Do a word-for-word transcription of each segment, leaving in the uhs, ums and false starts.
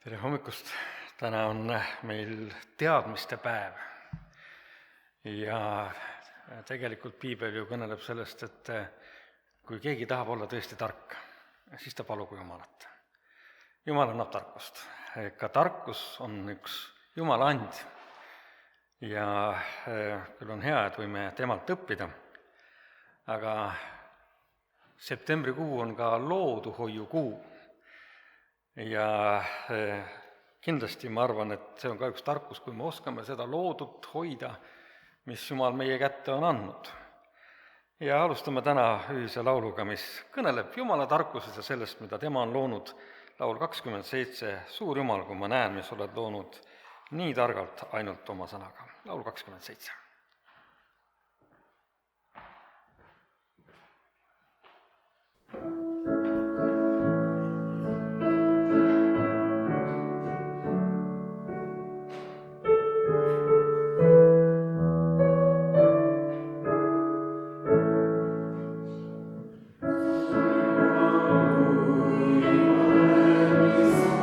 Tere hommikust! Täna on meil teadmiste päev ja tegelikult piibel ju kõneleb sellest, et kui keegi tahab olla tõesti tark, siis ta palugu Jumalat. Jumal annab tarkust. Ka tarkus on üks Jumala and ja küll on hea, et võime temalt õppida, aga septembrikuu on ka looduhoiukuu. Ja kindlasti ma arvan, et see on ka üks tarkus, kui me oskame seda loodut hoida, mis Jumal meie kätte on andnud. Ja alustame täna ühise lauluga, mis kõneleb Jumala tarkusest ja sellest, mida tema on loonud. Laul kakskümmend seitse, suur Jumal, kui ma näen, mis oled loonud nii targalt ainult oma sõnaga. Laul kakskümmend seitse.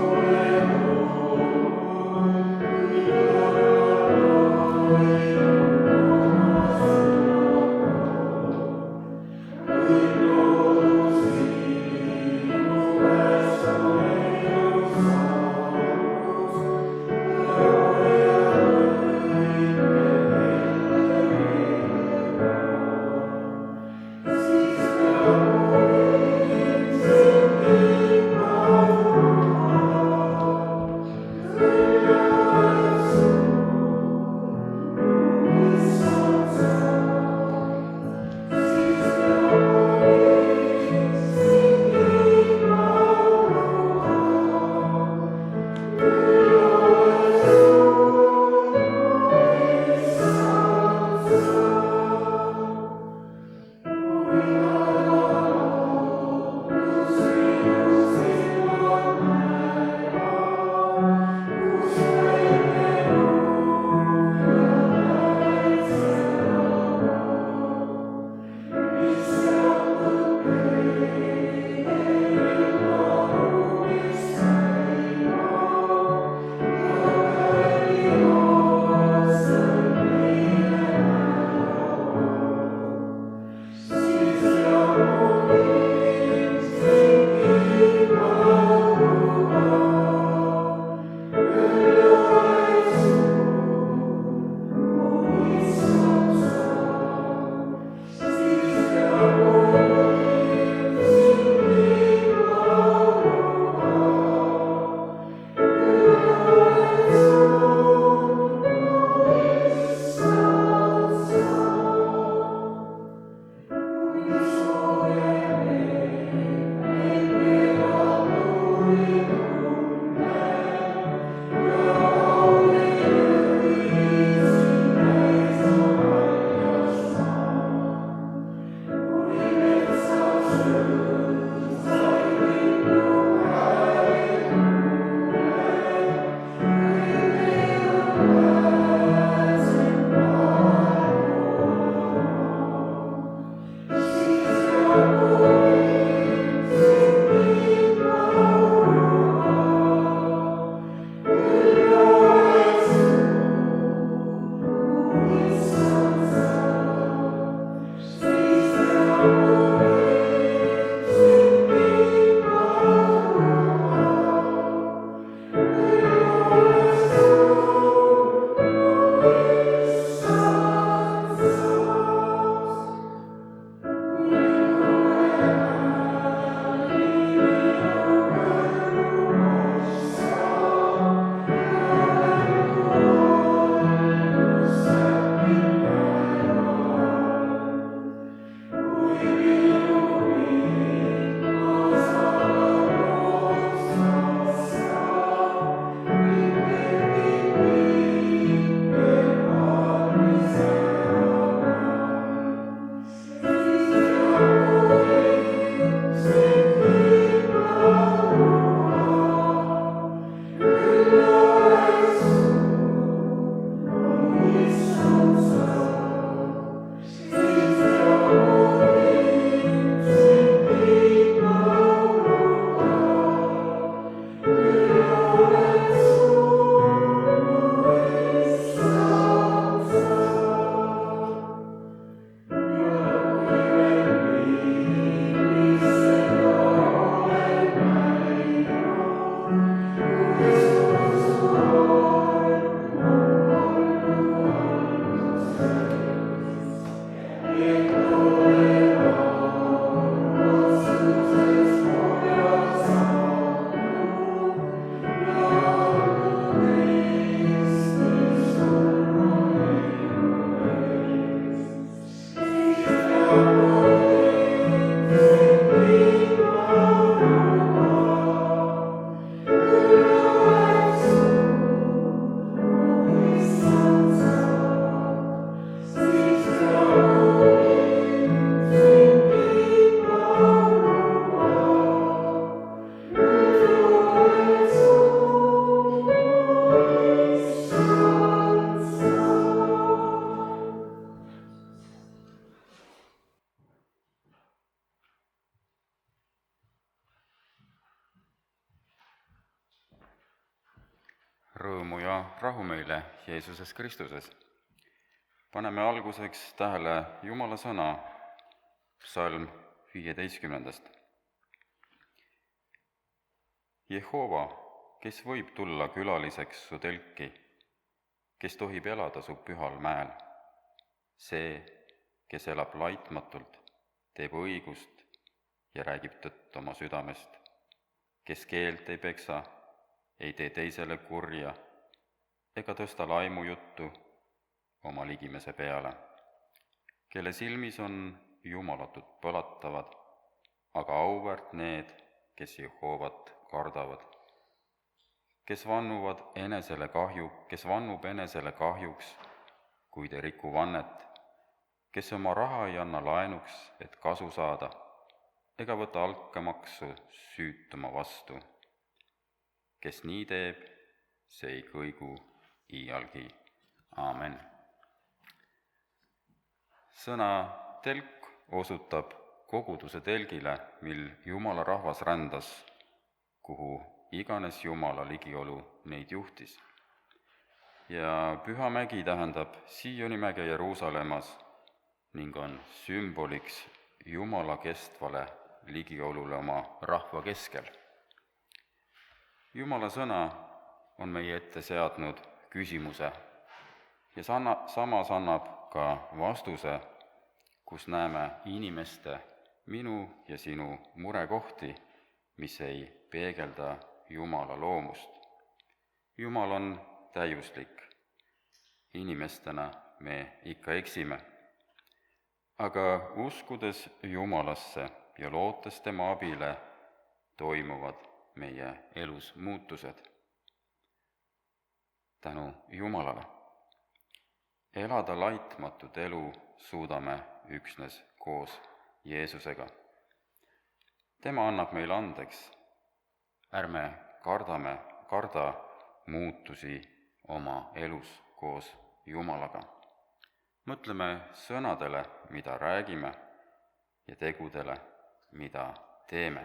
Thank you. Rõõmu ja rahu meile Jeesuses Kristuses. Paneme alguseks tähele Jumala sõna, psalm viieteistkümnendast. Jehova, kes võib tulla külaliseks su telki, kes tohib elada su pühal mäel? See, kes elab laitmatult, teeb õigust ja räägib tõtt oma südamest, kes keelt ei peksa, ei tee teisele kurja ega tõsta laimujuttu oma ligimese peale, kelle silmis on jumalatud põlatavad, aga auväärt need, kes Jehovat kardavad, kes vannuvad enesele kahju, kes vannub enesele kahjuks, kuid ei riku vannet, kes oma raha ei anna laenuks, et kasu saada, ega võta altkäemaksu süütuma vastu. Kes nii teeb, see ei kõigu iialgi. Aamen. Sõna telk osutab koguduse telgile, mil Jumala rahvas rändas, kuhu iganes Jumala ligiolu neid juhtis. Ja Püha mägi tähendab Sioni mäge Jeruusalemmas ning on sümboliks Jumala kestvale ligiolule oma rahva keskel. Jumala sõna on meie ette seadnud küsimuse ja sana, samas annab ka vastuse, kus näeme inimeste, minu ja sinu murekohti, mis ei peegelda Jumala loomust. Jumal on täiuslik. Inimestena me ikka eksime. Aga uskudes Jumalasse ja lootes tema abile, toimuvad meie elus muutused. Tänu Jumalale. Elada laitmatut elu suudame üksnes koos Jeesusega. Tema annab meile andeks. Ärme kardame, karda muutusi oma elus koos Jumalaga. Mõtleme sõnadele, mida räägime, ja tegudele, mida teeme.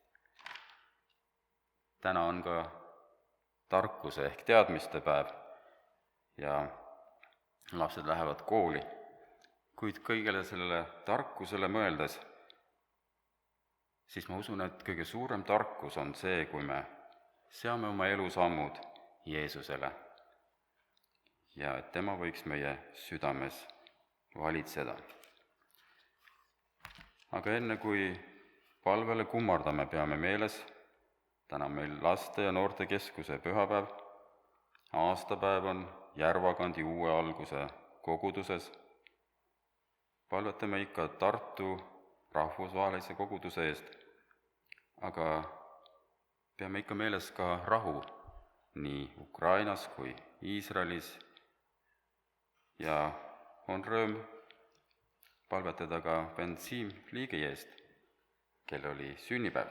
Täna on ka tarkuse ehk teadmiste päev ja lapsed lähevad kooli, kuid kõigele sellele tarkusele mõeldes, siis ma usun, et kõige suurem tarkus on see, kui me seame oma elusammud Jeesusele ja et tema võiks meie südames valitseda. Aga enne kui palvele kummardame, peame meeles, täna meil laste- ja noortekeskuse pühapäev, aastapäev on Järvakandi uue alguse koguduses. Palvetame ikka Tartu rahvusvahelise koguduse eest, aga peame ikka meeles ka rahu nii Ukrainas kui Iisraelis ja on rõõm palvetada ka Bensiim Liigi eest, kel oli sünnipäev.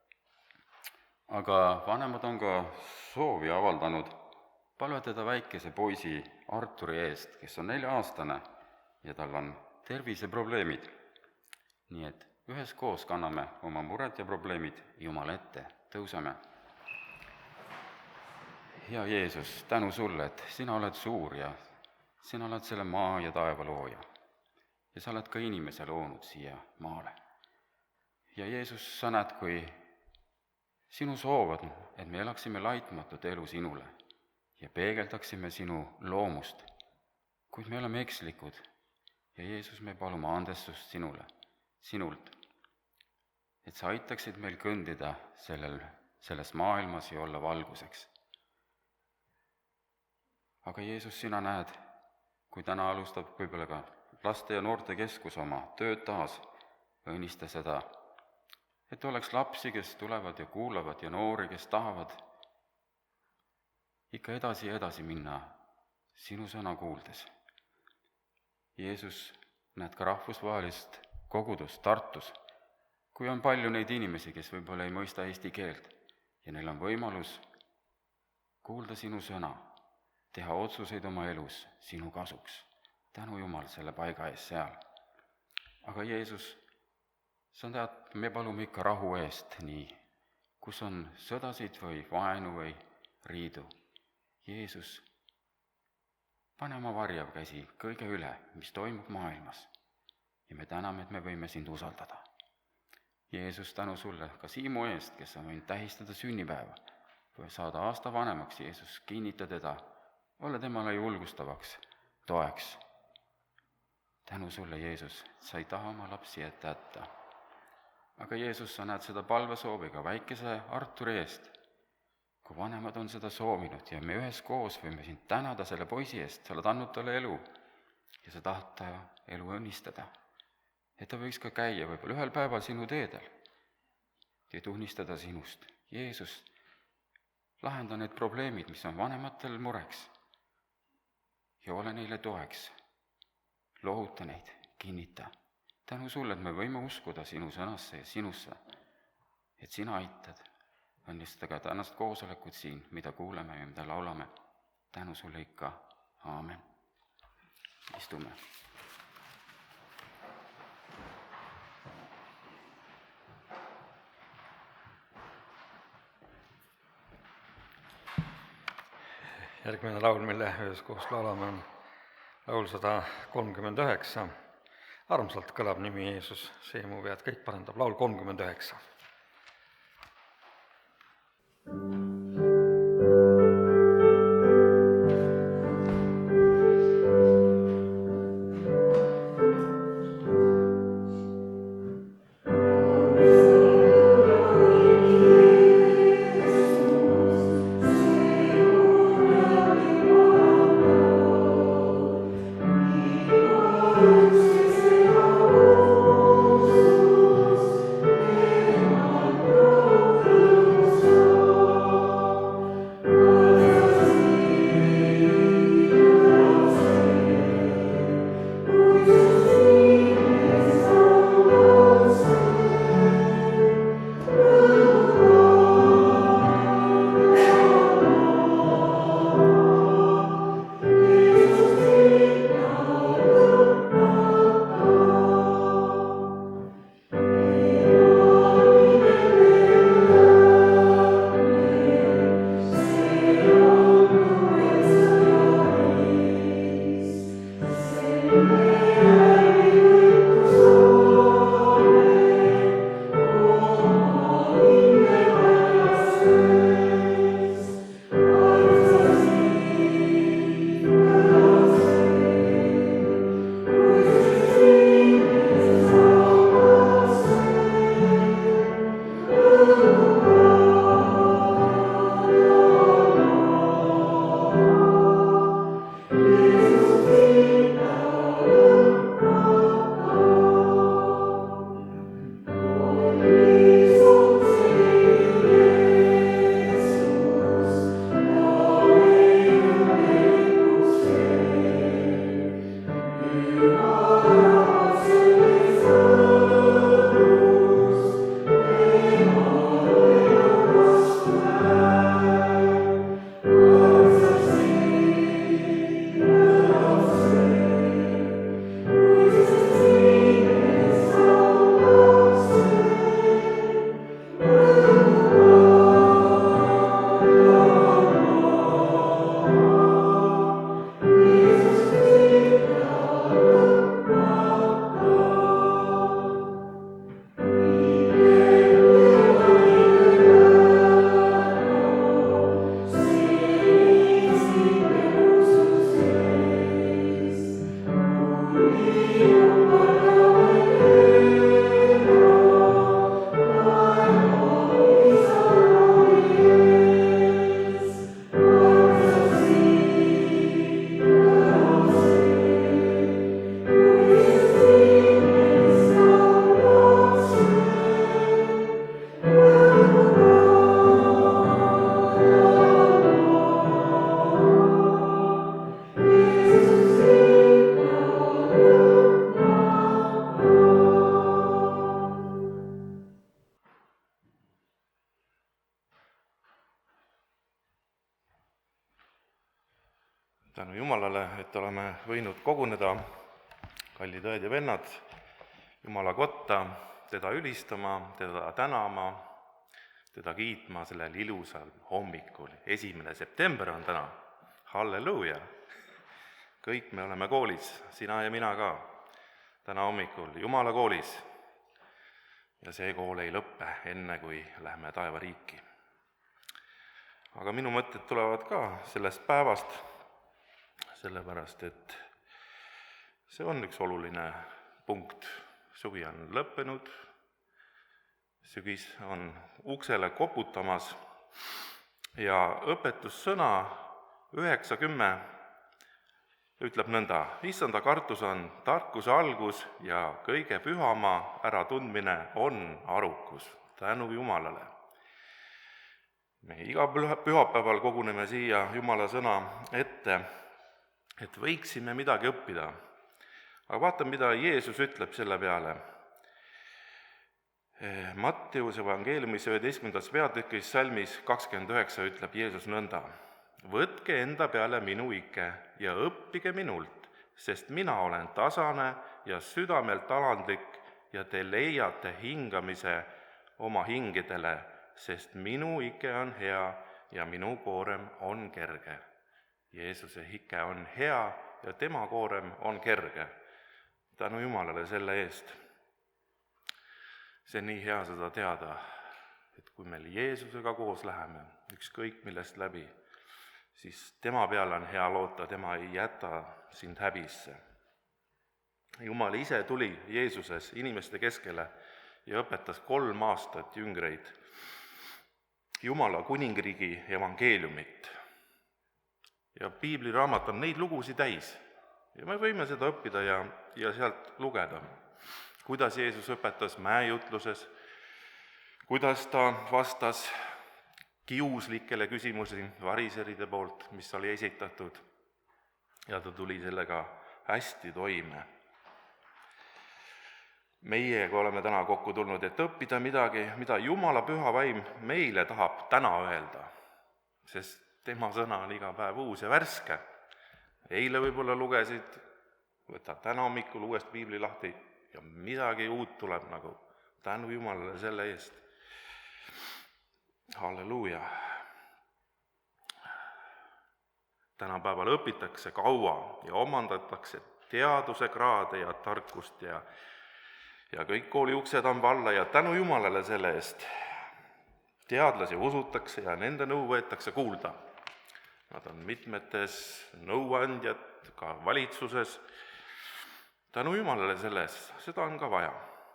Aga vanemad on ka soovi avaldanud palvetada väikese poisi Arturi eest, kes on nelja-aastane ja tal on terviseprobleemid. Nii et üheskoos kanname oma mured ja probleemid Jumala ette, tõuseme. Hea Jeesus, tänu sulle, et sina oled suur ja sina oled selle maa ja taeva looja. Ja sa oled ka inimese loonud siia maale. Ja Jeesus, sa näed, kui sinu soovad, et me elaksime laitmatut elu sinule ja peegeldaksime sinu loomust, kuid me oleme ekslikud ja Jeesus, me palume andestust sinule, sinult, et sa aitaksid meil kõndida sellel, selles maailmas ja olla valguseks. Aga Jeesus, sina näed, kui täna alustab võib-olla ka laste- ja noortekeskus oma tööd taas, õnnista seda, et oleks lapsi, kes tulevad ja kuulavad ja noori, kes tahavad ikka edasi ja edasi minna sinu sõna kuuldes. Jeesus, näed ka rahvusvahelist kogudust Tartus, kui on palju neid inimesi, kes võib-olla ei mõista eesti keelt ja neil on võimalus kuulda sinu sõna, teha otsuseid oma elus sinu kasuks. Tänu Jumal selle paiga ees seal. Aga Jeesus, sa tead, me palume ikka rahu eest nii, kus on sõdasid või vaenu või riidu. Jeesus, pane oma varjav käsi kõige üle, mis toimub maailmas ja me täname, et me võime sind usaldada. Jeesus, tänu sulle ka Siimu eest, kes on võinud tähistada sünnipäeva või saada aasta vanemaks. Jeesus, kinnita teda, ole temale julgustavaks toeks. Tänu sulle, Jeesus, sa ei taha oma lapsi ette jätta. Aga Jeesus, sa näed seda palvesooviga väikese Arturi eest, kui vanemad on seda soovinud ja me üheskoos võime sind tänada selle poisi eest, sa oled andnud talle elu ja sa tahad ta elu õnnistada. Et ta võiks ka käia võib-olla ühel päeval sinu teedel ja tunnistada sinust. Jeesus, lahenda need probleemid, mis on vanematel mureks ja ole neile toeks. Lohuta neid, kinnita. Tänu sulle, et me võime uskuda sinu sõnasse ja sinusse, et sina aitad. Õnnistada ka tänast koosolekut siin, mida kuuleme ja mida laulame. Tänu sulle ikka. Aamen. Istume. Järgmine laul, mille üheskoos laulame, on laul sada kolmkümmend üheksa. Armsalt kõlab nimi Jeesus, see mu vead kõik parandab. Laul kolmkümmend üheksa. tänu Jumalale, et oleme võinud koguneda, kallid õed ja vennad, Jumala kotta, teda ülistama, teda tänama, teda kiitma sellel ilusal hommikul. esimene september on täna halleluuja! Kõik me oleme koolis, sina ja mina ka, täna hommikul Jumala koolis. Ja see kool ei lõppe enne, kui lähme taevariiki. Aga minu mõtted tulevad ka sellest päevast, sellepärast et see on üks oluline punkt. Suvi on lõppenud, sügis on uksele koputamas ja õpetussõna üheksa kümme ütleb nõnda: issanda kartus on tarkuse algus ja kõige pühama äratundmine on arukus. Tänu Jumalale. Me iga pühapäeval koguneme siia Jumala sõna ette, et võiksime midagi õppida. Aga vaatame, mida Jeesus ütleb selle peale. Matteuse evangeeliumis üheteistkümnendas peatükis salmis kakskümmend üheksa ütleb Jeesus nõnda: võtke enda peale minu ike ja õppige minult, sest mina olen tasane ja südamelt alandlik ja te leiate hingamise oma hingedele, sest minu ike on hea ja minu koorem on kerge. Jeesuse ike on hea ja tema koorem on kerge. Tänu Jumalale selle eest. See on nii hea seda teada, et kui meil Jeesusega koos läheme, ükskõik millest läbi, siis tema peale on hea loota, tema ei jäta sind häbisse. Jumal ise tuli Jeesuses inimeste keskele ja õpetas kolm aastat jüngreid Jumala kuningriigi evangeeliumit. Ja piibliraamat on neid lugusid täis ja me võime seda õppida ja, ja sealt lugeda, kuidas Jeesus õpetas mäejutluses, kuidas ta vastas kiuslikele küsimusi variseride poolt, mis oli esitatud, ja ta tuli sellega hästi toime. Meiega oleme täna kokku tulnud, et õppida midagi, mida Jumala püha vaim meile tahab täna öelda, sest tema sõna on iga päev uus ja värske. Eile võib-olla lugesid, võtad täna hommikul uuesti piibli lahti ja midagi uut tuleb nagu. Tänu Jumalale selle eest. Halleluuja. Tänapäeval õpitakse kaua ja omandatakse teaduse kraade ja tarkust ja, ja kõik kooli uksed on valla ja tänu Jumalale selle eest. Teadlasi usutakse ja nende nõu võetakse kuulda. Nad on mitmetes nõuandjad, ka valitsuses. Tänu Jumalale selle eest, seda on ka vaja.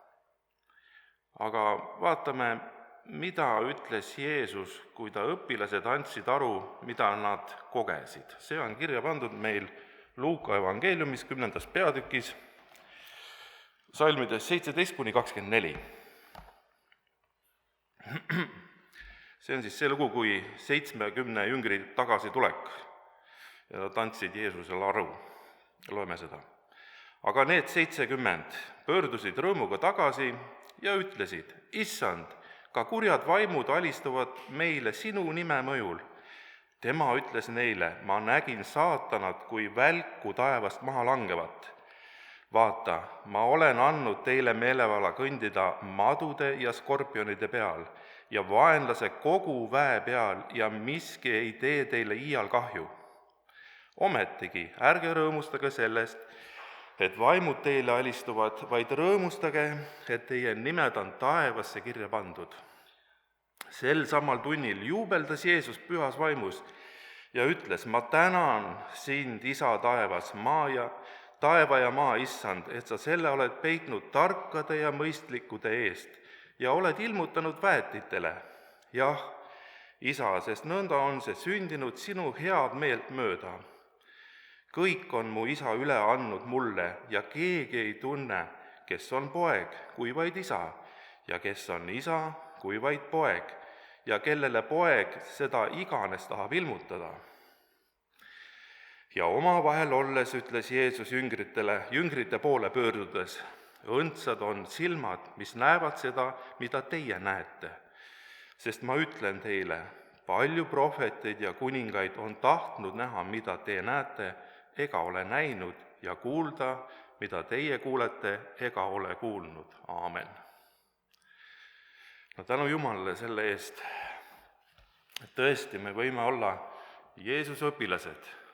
Aga vaatame, mida ütles Jeesus, kui ta õpilased andsid aru, mida nad kogesid. See on kirja pandud meil Luuka evangeeliumis kümnendas peatükis, salmides seitseteist kuni kakskümmend neli. See on siis see lugu, kui seitsmekümne jüngri tagasitulek ja nad andsid Jeesusele aru. Loeme seda. Aga need seitsekümmend pöördusid rõõmuga tagasi ja ütlesid: issand, ka kurjad vaimud alistuvad meile sinu nime mõjul. Tema ütles neile: ma nägin saatanat kui välku taevast maha langevat. Vaata, ma olen andnud teile meelevala kõndida madude ja skorpionide peal ja vaenlase kogu väe peal ja miski ei tee teile iial kahju. Ometigi, ärge rõõmustage sellest, et vaimud teile alistuvad, vaid rõõmustage, et teie nimed on taevasse kirja pandud. Sel samal tunnil juubeldas Jeesus pühas vaimus ja ütles: ma tänan sind, isa taevas, maa ja taeva ja maa issand, et sa selle oled peitnud tarkade ja mõistlikude eest ja oled ilmutanud väetitele. Jah, isa, sest nõnda on see sündinud sinu head meelt mööda. Kõik on mu isa üle andnud mulle ja keegi ei tunne, kes on poeg, kui vaid isa, ja kes on isa, kui vaid poeg, ja kellele poeg seda iganes tahab ilmutada. Ja omavahel olles ütles Jeesus jüngritele, jüngrite poole pöördudes: õndsad on silmad, mis näevad seda, mida teie näete. Sest ma ütlen teile, palju prohveteid ja kuningaid on tahtnud näha, mida te näete, ega ole näinud, ja kuulda, mida teie kuulete, ega ole kuulnud. Aamen. No tänu Jumalale selle eest, et tõesti me võime olla Jeesuse õpilased,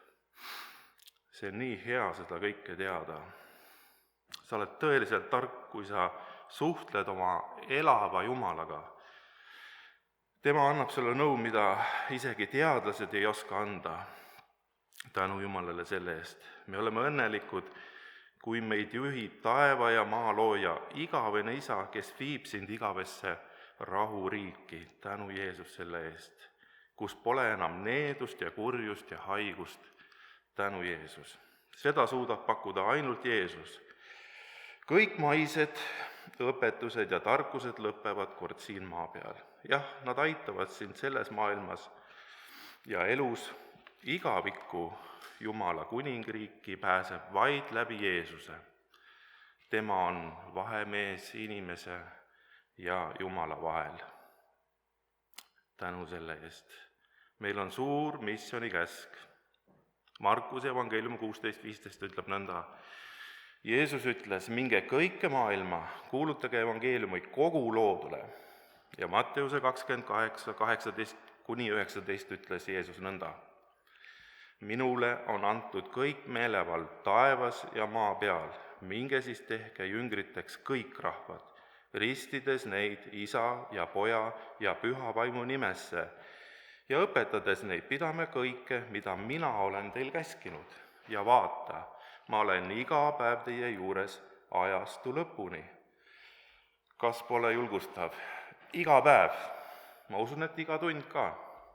see on nii hea seda kõike teada. Sa oled tõeliselt tark, kui sa suhtled oma elava Jumalaga. Tema annab sulle nõu, mida isegi teadlased ei oska anda. Tänu Jumalale selle eest. Me oleme õnnelikud, kui meid juhib taeva ja maa looja, igavene isa, kes viib sind igavesse rahuriiki. Tänu Jeesus selle eest, kus pole enam needust ja kurjust ja haigust. Tänu Jeesus. Seda suudab pakkuda ainult Jeesus. Kõik maised õpetused ja tarkused lõpevad kord siin maa peal. Jah, nad aitavad sind selles maailmas ja elus. Igavikku Jumala kuningriiki pääseb vaid läbi Jeesuse. Tema on vahemees inimese ja Jumala vahel. Tänu selle eest. Meil on suur missionikäsk. Markuse evangeelium kuusteist viisteist ütleb nõnda. Jeesus ütles, minge kõike maailma, kuulutage evangeeliumi kogu loodule. Ja Matteuse kakskümmend kaheksa, kaheksateist kuni üheksateist ütles Jeesus nõnda. Minule on antud kõik meelevald taevas ja maa peal. Minge siis tehke jüngriteks kõik rahvad, ristides neid isa ja poja ja püha vaimu nimesse ja õpetades neid pidame kõike, mida mina olen teil käskinud. Ja vaata, ma olen iga päev teie juures ajastu lõpuni. Kas pole julgustav? Iga päev. Ma usun, et iga tund ka.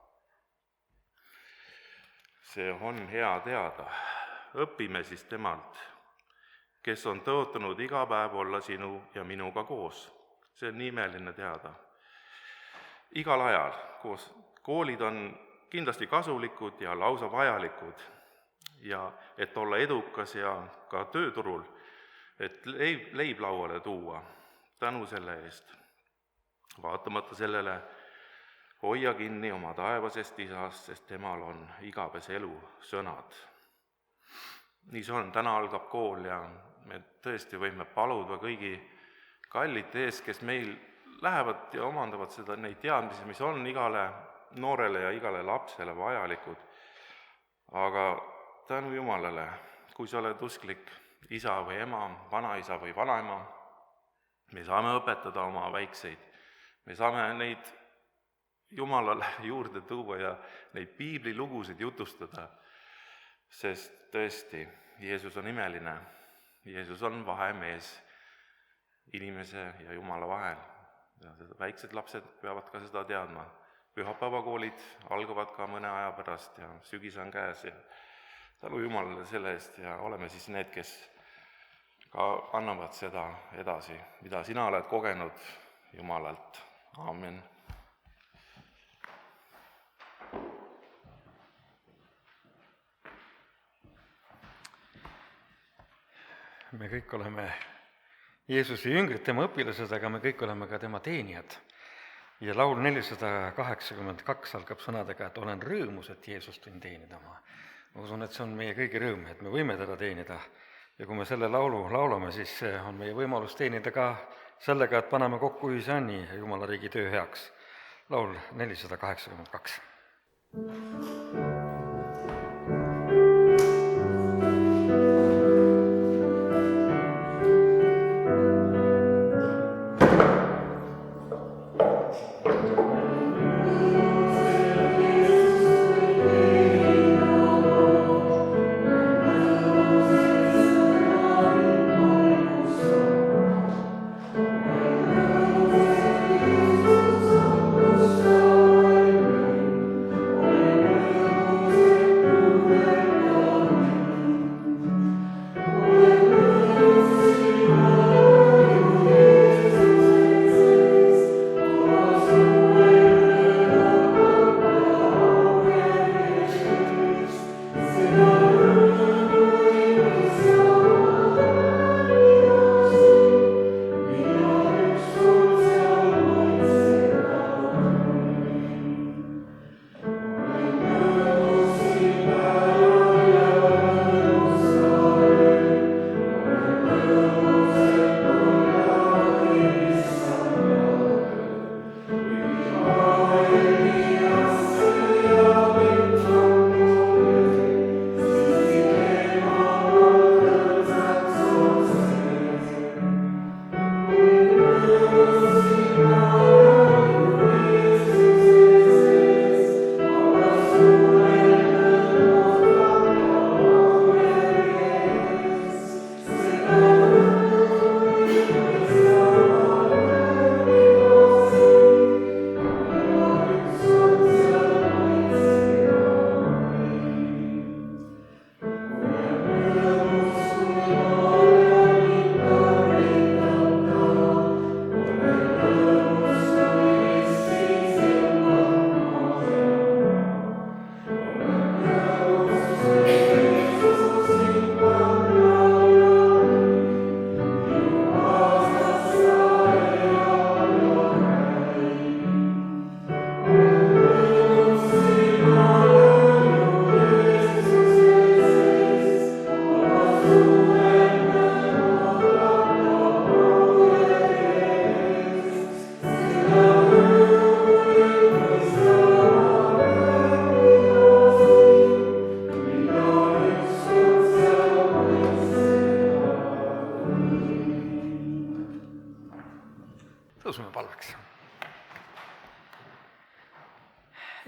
See on hea teada. Õpime siis temalt, kes on tõotanud iga päev olla sinu ja minuga koos. See on nii imeline teada. Igal ajal koos. Koolid on kindlasti kasulikud ja lausa vajalikud. Ja et olla edukas ja ka tööturul, et leib, leib lauale tuua. Tänu selle eest. Vaatamata sellele hoia kinni oma taevasest isast, sest temal on igavese elu sõnad. Nii see on, täna algab kool ja me tõesti võime paluda kõigi kallite ees, kes meil lähevad ja omandavad seda, neid teadmisi, mis on igale noorele ja igale lapsele vajalikud. Aga tänu Jumalale, kui sa oled usklik isa või ema, vanaisa või vanaema, me saame õpetada oma väikseid, me saame neid Jumalale juurde tuua ja neid piiblilugusid jutustada, sest tõesti, Jeesus on imeline, Jeesus on vahemees inimese ja Jumala vahel. Ja väiksed lapsed peavad ka seda teadma. Pühapäevakoolid algavad ka mõne aja pärast ja sügis on käes ja tänu Jumalale selle eest ja oleme siis need, kes ka annavad seda edasi, mida sina oled kogenud Jumalalt. Aamen. Me kõik oleme Jeesuse jüngrid, tema õpilased, aga me kõik oleme ka tema teenijad. Ja laul nelisada kaheksakümmend kaks algab sõnadega, et olen rõõmus, et Jeesust võin teenida. Ma usun, et see on meie kõigi rõõm, et me võime teda teenida. Ja kui me selle laulu laulame, siis on meie võimalus teenida ka sellega, et paneme kokku ühise anni Jumala riigi töö heaks. Laul nelisada kaheksakümmend kaks. Oh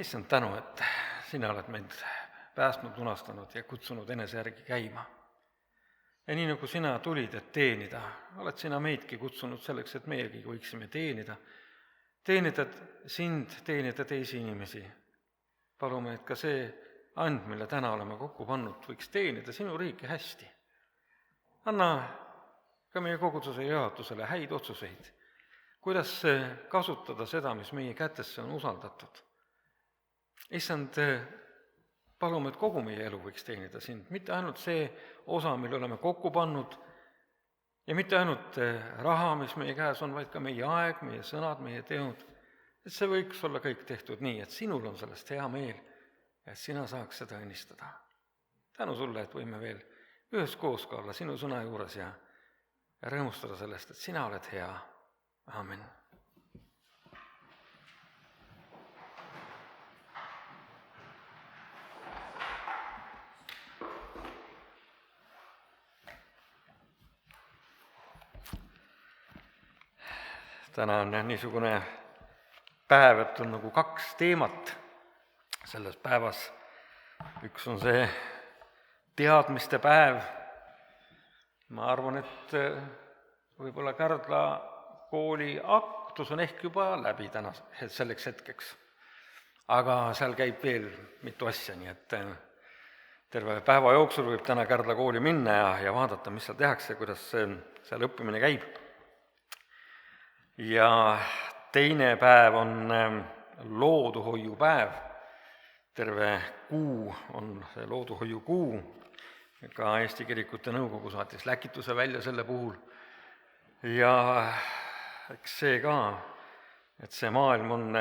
issand, tänu, et sina oled meid päästnud, lunastanud ja kutsunud enese järgi käima. Ja nii nagu sina tulid, et teenida, oled sina meidki kutsunud selleks, et meiegi võiksime teenida, teenida sind, teenida teisi inimesi. Palume, et ka see and, mille täna oleme kokku pannud, võiks teenida sinu riiki hästi. Anna ka meie koguduse juhatusele häid otsuseid, kuidas kasutada seda, mis meie kätesse on usaldatud. Issand, palume, et kogu meie elu võiks teenida sind, mitte ainult see osa, mille oleme kokku pannud, ja mitte ainult raha, mis meie käes on, vaid ka meie aeg, meie sõnad, meie teod, et see võiks olla kõik tehtud nii, et sinul on sellest hea meel, et sina saaks seda õnnistada. Tänu sulle, et võime veel üheskoos ka olla sinu sõna juures ja rõõmustada sellest, et sina oled hea. Aamen. Täna on niisugune päev, et on nagu kaks teemat selles päevas. Üks on see teadmiste päev. Ma arvan, et võib-olla Kärdla kooli aktus on ehk juba läbi täna selleks hetkeks. Aga seal käib veel mitu asja, nii et terve päeva jooksul võib täna Kärdla kooli minna ja, ja vaadata, mis seal tehakse, kuidas seal õppimine käib. Ja teine päev on looduhoiupäev. Terve kuu on see looduhoiukuu. Ka Eesti Kirikute Nõukogu saatis läkituse välja selle puhul. Ja eks see ka, et see maailm on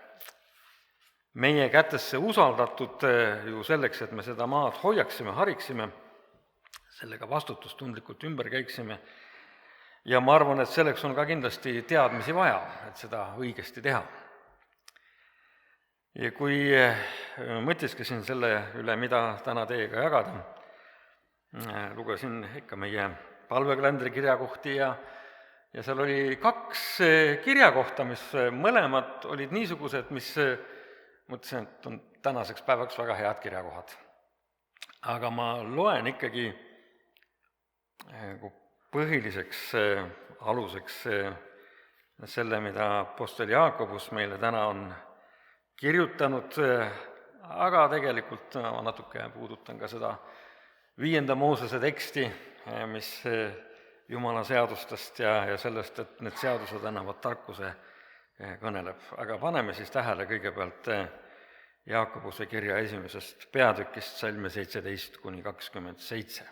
meie kätesse usaldatud ju selleks, et me seda maad hoiaksime, hariksime, sellega vastutustundlikult ümber käiksime. Ja ma arvan, et selleks on ka kindlasti teadmisi vaja, et seda õigesti teha. Ja kui mõtisklesin selle üle, mida täna teiega jagada, lugesin ikka meie palvekalendri kirjakohti ja, ja seal oli kaks kirjakohta, mis mõlemad olid niisugused, mis mõtlesin, et on tänaseks päevaks väga head kirjakohad. Aga ma loen ikkagi põhiliseks aluseks selle, mida apostel Jaakobus meile täna on kirjutanud, aga tegelikult ma natuke puudutan ka seda viienda Moosese teksti, mis Jumala seadustest ja, ja sellest, et need seadused annavad tarkuse, kõneleb. Aga paneme siis tähele kõigepealt Jaakobuse kirja esimesest peatükist, salme seitseteist kuni kakskümmend seitse.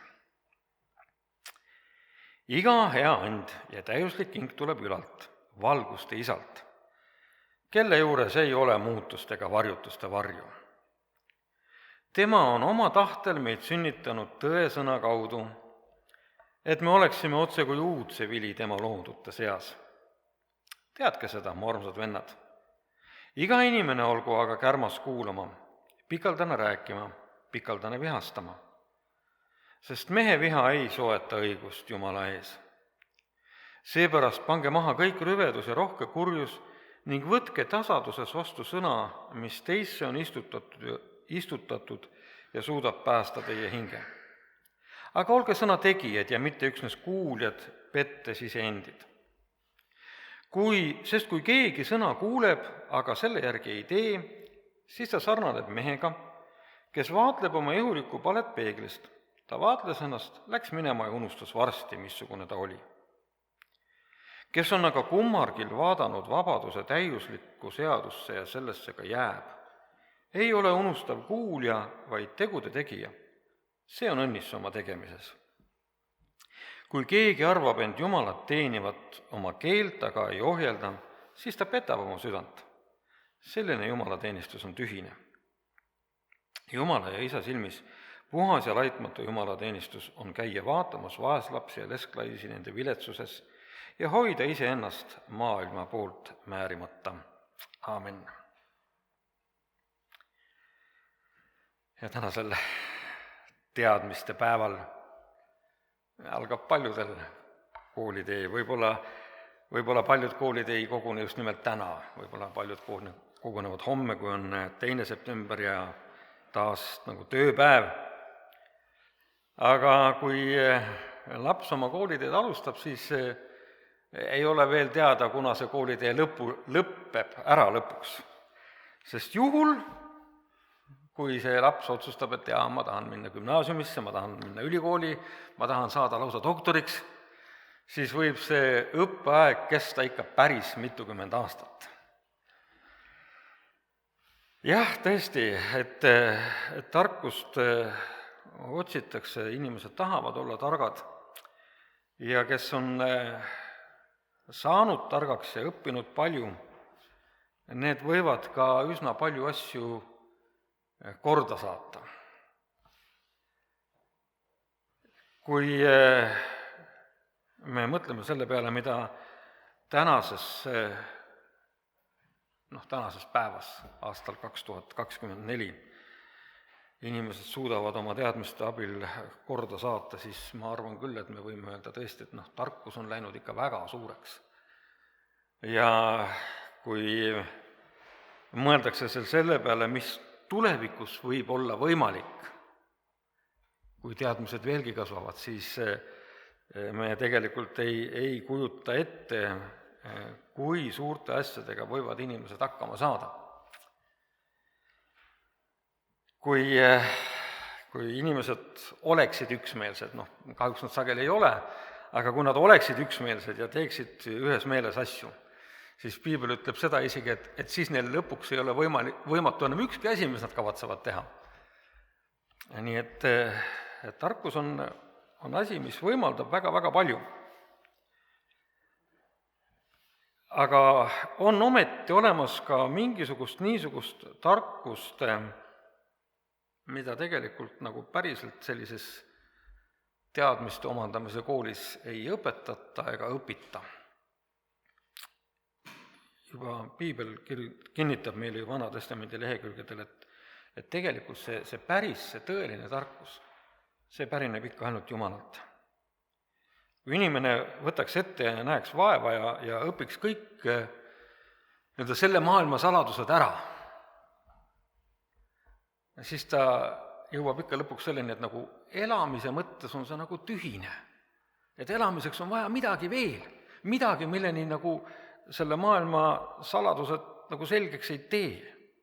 Iga hea and ja täiuslik king tuleb ülalt, valguste isalt, kelle juures ei ole muutust ega varjutuste varju. Tema on oma tahtel meid sünnitanud tõesõna kaudu, et me oleksime otse kui uudse vili tema loodute seas. Teadke seda, mu armsad vennad. Iga inimene olgu aga kärmas kuulama, pikaldane rääkima, pikaldane vihastama. Sest mehe viha ei soeta õigust Jumala ees. Seepärast pange maha kõik rüvedus ja rohke kurjus ning võtke tasaduses vastu sõna, mis teisse on istutatud, istutatud ja suudab päästa teie hinge. Aga olge sõna tegijad ja mitte üksnes kuuljad, pettes iseendid. Kui, sest kui keegi sõna kuuleb, aga selle järgi ei tee, siis ta sarnaneb mehega, kes vaatleb oma ihulikku palet peeglist. Ta vaatles ennast, läks minema ja unustas varsti, missugune ta oli. Kes on aga kummargil vaadanud vabaduse täiuslikku seadusse ja sellesse ka jääb, ei ole unustav kuulja, vaid tegude tegija. See on õnnis oma tegemises. Kui keegi arvab end Jumalat teenivat oma keelt, aga ei ohjelda, siis ta petab oma südant. Selline Jumalateenistus on tühine. Jumala ja Isa silmis puhas ja laitmatu Jumalateenistus on käia vaatamas vaeslapsi ja lesklaisi nende viletsuses ja hoida iseennast maailma poolt määrimata. Aamen. Ja tänasel teadmiste päeval algab paljudel koolitee, võib-olla, võib-olla paljud koolid ei kogune just nimelt täna, võib-olla paljud kogunevad homme, kui on teine september ja taas nagu tööpäev. aga kui laps oma kooliteed alustab, siis ei ole veel teada, kuna see koolitee lõpu, lõpeb ära lõpuks. Sest juhul, kui see laps otsustab, et jaa, ma tahan minna gümnaasiumisse, ma tahan minna ülikooli, ma tahan saada lausa doktoriks, siis võib see õppeaeg kesta ikka päris mitukümmend aastat. Jah, tõesti, et, et tarkust otsitakse, inimesed tahavad olla targad ja kes on saanud targaks ja õppinud palju, need võivad ka üsna palju asju korda saata. Kui me mõtleme selle peale, mida tänases, noh, tänases päevas, aastal kaks tuhat kakskümmend neli, inimesed suudavad oma teadmiste abil korda saata, siis ma arvan küll, et me võime öelda tõesti, et noh, tarkus on läinud ikka väga suureks. Ja kui mõeldakse seal selle peale, mis tulevikus võib olla võimalik, kui teadmised veelgi kasvavad, siis me tegelikult ei, ei kujuta ette, kui suurte asjadega võivad inimesed hakkama saada. Kui, kui inimesed oleksid üksmeelsed, noh, kahjuks nad sageli ei ole, aga kui nad oleksid üksmeelsed ja teeksid ühes meeles asju, siis piibel ütleb seda isegi, et, et siis neil lõpuks ei ole võimalik, võimatu enam ükski asi, mis nad kavatsevad teha. Nii et, et tarkus on, on asi, mis võimaldab väga-väga palju. Aga on ometi olemas ka mingisugust niisugust tarkust, mida tegelikult nagu päriselt sellises teadmiste omandamise koolis ei õpetata ega õpita. Juba piibel kinnitab meile ju Vana Testamendi lehekülgedel, et, et tegelikult see, see päris, see tõeline tarkus, see pärineb ikka ainult Jumalalt. Kui inimene võtaks ette ja näeks vaeva ja, ja õpiks kõik nii-öelda selle maailma saladused ära, siis ta jõuab ikka lõpuks selleni, et nagu elamise mõttes on see nagu tühine. Et elamiseks on vaja midagi veel, midagi, milleni nagu selle maailma saladused nagu selgeks ei tee.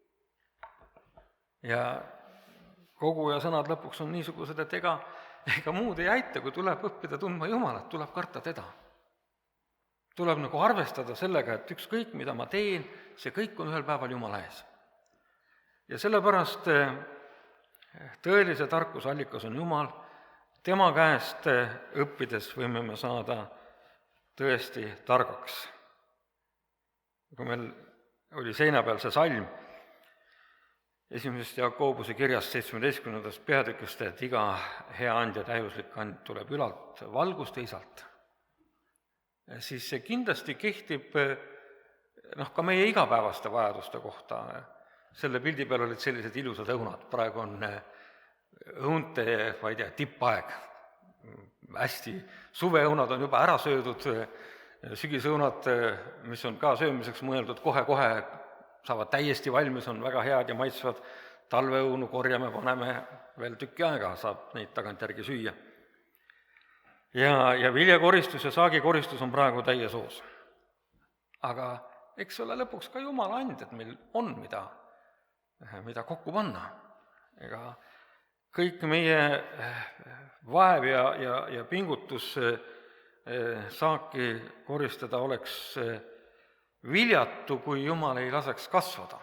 Ja kogu ja sõnad lõpuks on niisugused, et ega, ega muud ei aita, kui tuleb õppida tundma Jumalat, tuleb karta teda. Tuleb nagu arvestada sellega, et ükskõik, mida ma teen, see kõik on ühel päeval Jumala ees. Ja sellepärast tõelise tarkuse allikas on Jumal, tema käest õppides võime me saada tõesti targaks. Kui meil oli seina peal see salm esimesest Jakobuse kirjast seitsmeteistkümnendast peatükist, et iga hea and ja täiuslik and tuleb ülalt valguste isalt, siis see kindlasti kehtib noh, ka meie igapäevaste vajaduste kohta. Selle pildi peal olid sellised ilusad õunad, praegu on õunte, ma ei tea, tippaeg. Hästi, suveõunad on juba ära söödud, sügisõunad, mis on ka söömiseks mõeldud, kohe-kohe saavad täiesti valmis, on väga head ja maitsvad, talveõunu korjame, paneme veel tükki aega, saab neid tagantjärgi süüa. Ja, ja viljakoristus ja saagikoristus on praegu täies hoos. Aga eks ole lõpuks ka Jumala and, et meil on mida mida kokku panna. Ega kõik meie vaev ja, ja, ja pingutus saaki koristada oleks viljatu, kui Jumal ei laseks kasvada.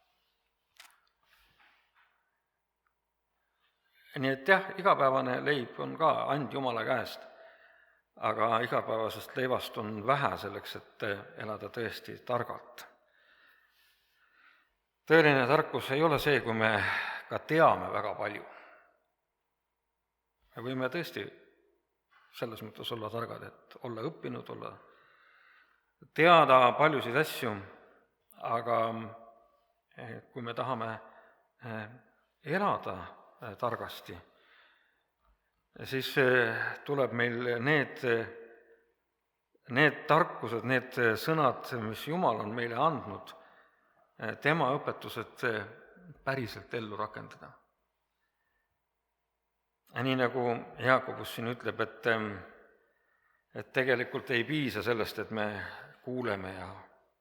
Nii et jah, igapäevane leib on ka and Jumala käest, aga igapäevasest leivast on vähe selleks, et elada tõesti targalt. Tõeline tarkus ei ole see, kui me ka teame väga palju. Me võime tõesti selles mõttes olla targad, et olla õppinud, olla teada paljusid asju, aga kui me tahame elada targasti, siis tuleb meil need, need tarkused, need sõnad, mis Jumal on meile andnud, tema õpetused päriselt ellu rakendada. Nii nagu Jaakobus siin ütleb, et, et tegelikult ei piisa sellest, et me kuuleme ja,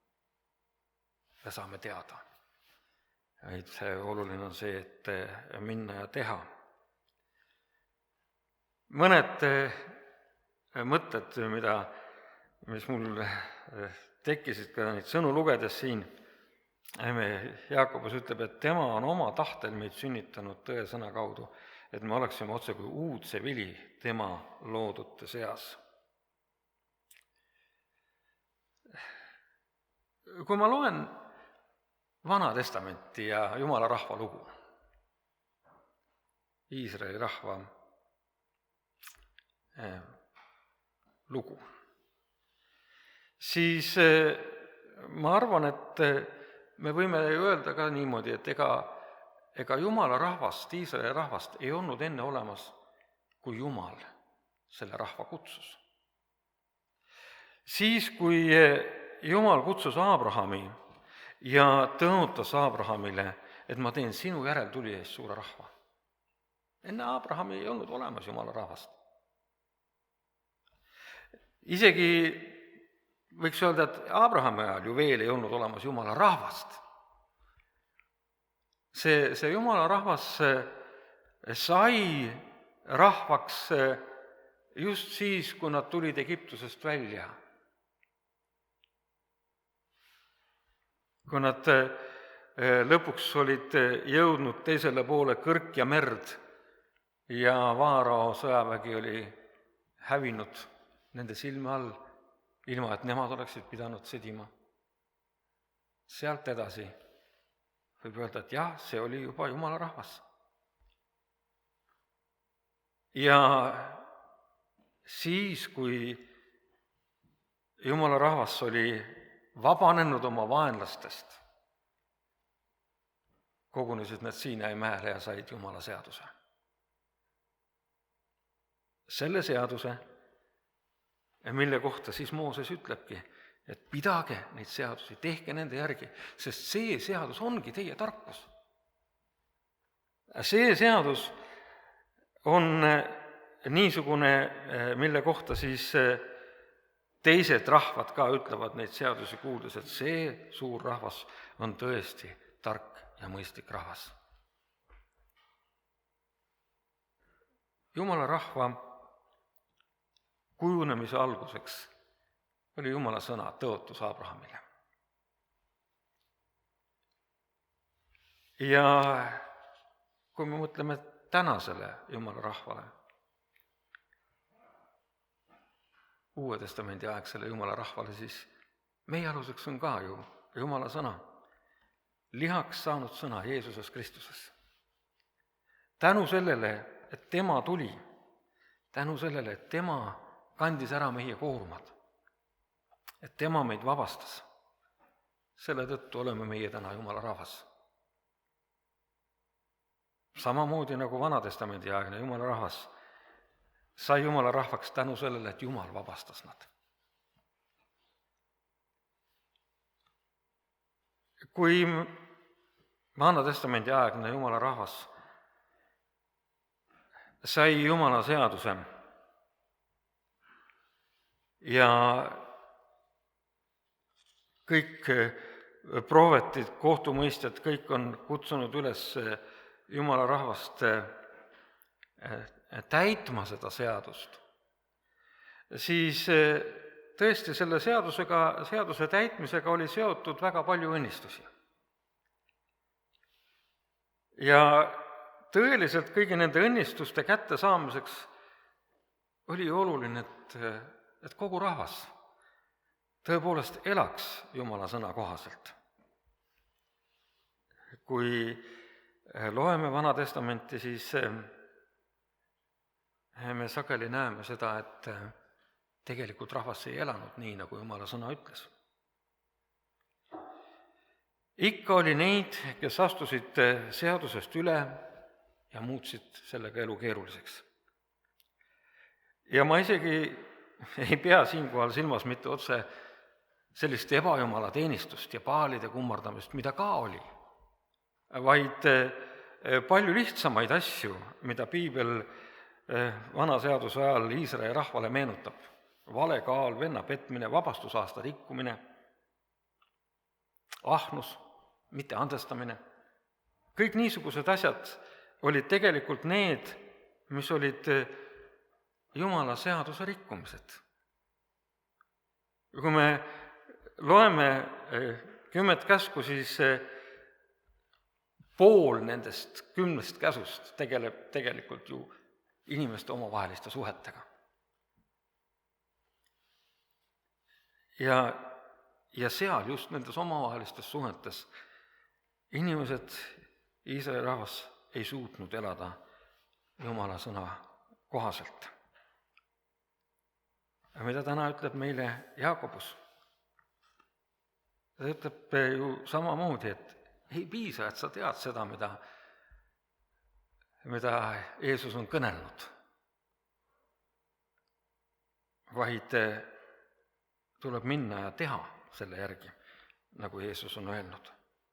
ja saame teada, vaid see oluline on see, et minna ja teha. Mõned mõtted, mida, mis mul tekkisid ka neid sõnu lugedes siin, Jaakobus ütleb, et tema on oma tahtel meid sünnitanud tõe sõna kaudu, et me oleksime otse kui uudse vili tema loodute seas. Kui ma loen Vana Testamenti ja Jumala rahva lugu, Iisraeli rahva lugu, siis ma arvan, et me võime ju öelda ka niimoodi, et ega, ega Jumala rahvast, Iisraeli rahvast ei olnud enne olemas, kui Jumal selle rahva kutsus. Siis, kui Jumal kutsus Aabrahami ja tõotas Aabrahamile, et ma teen sinu järeltulijast suure rahva. Enne Aabrahami ei olnud olemas Jumala rahvast. Isegi võiks öelda, et Aabrahami ajal ju veel ei olnud olemas Jumala rahvast. See, see Jumala rahvas sai rahvaks just siis, kui nad tulid Egiptusest välja. Kui nad lõpuks olid jõudnud teisele poole kõrk ja merd ja Vaarao sõjavägi oli hävinud nende silme all, ilma et nemad oleksid pidanud sõdima. Sealt edasi võib öelda, et jah, see oli juba Jumala rahvas. Ja siis, kui Jumala rahvas oli vabanenud oma vaenlastest, kogunesid nad Siinai mäele ja said Jumala seaduse. Selle seaduse, mille kohta siis Mooses ütlebki, et pidage neid seadusi, tehke nende järgi, sest see seadus ongi teie tarkus. See seadus on niisugune, mille kohta siis teised rahvad ka ütlevad neid seadusi kuuldes, et see suur rahvas on tõesti tark ja mõistlik rahvas. Jumala rahva kujunemise alguseks oli Jumala sõna tõotus Aabrahamile. Ja kui me mõtleme tänasele Jumala rahvale, Uue Testamendi aegsele Jumala rahvale, siis meie aluseks on ka ju Jumala sõna, lihaks saanud sõna Jeesuses Kristuses. Tänu sellele, et tema tuli, tänu sellele, et tema kandis ära meie koormad, et tema meid vabastas. Selle tõttu oleme meie täna Jumala rahvas. Samamoodi nagu Vana-testamendi aegne Jumala rahvas sai Jumala rahvaks tänu sellele, et Jumal vabastas nad. Kui Vana-testamendi aegne Jumala rahvas sai Jumala seaduse ja kõik prohvetid, kohtumõistjad, kõik on kutsunud üles Jumala rahvast täitma seda seadust, siis tõesti selle seadusega, seaduse täitmisega oli seotud väga palju õnnistusi. Ja tõeliselt kõigi nende õnnistuste kättesaamiseks oli oluline, et, et kogu rahvas tõepoolest elaks Jumala sõna kohaselt. Kui loeme Vana-testamenti, siis me sageli näeme seda, et tegelikult rahvas ei elanud nii, nagu Jumala sõna ütles. Ikka oli neid, kes astusid seadusest üle ja muutsid sellega elu keeruliseks. Ja ma isegi ei pea siinkohal silmas mitte otse sellist ebajumala teenistust ja paalide kummardamist, mida ka oli, vaid palju lihtsamaid asju, mida piibel vana seaduse ajal Iisraeli rahvale meenutab. Vale kaal, venna petmine, vabastusaasta rikkumine, ahnus, mitte andestamine. Kõik niisugused asjad olid tegelikult need, mis olid Jumala seaduse rikkumised. Kui me loeme kümmet käsku, siis pool nendest kümnest käsust tegeleb tegelikult ju inimeste omavaheliste suhetega. Ja, ja seal just nendes omavahelistes suhetes inimesed, Iisraeli rahvas, ei suutnud elada Jumala sõna kohaselt. Ja mida täna ütleb meile Jaakobus? Ta ütleb ju samamoodi, et ei piisa, et sa tead seda, mida, mida Jeesus on kõnelnud, vaid tuleb minna ja teha selle järgi, nagu Jeesus on öelnud.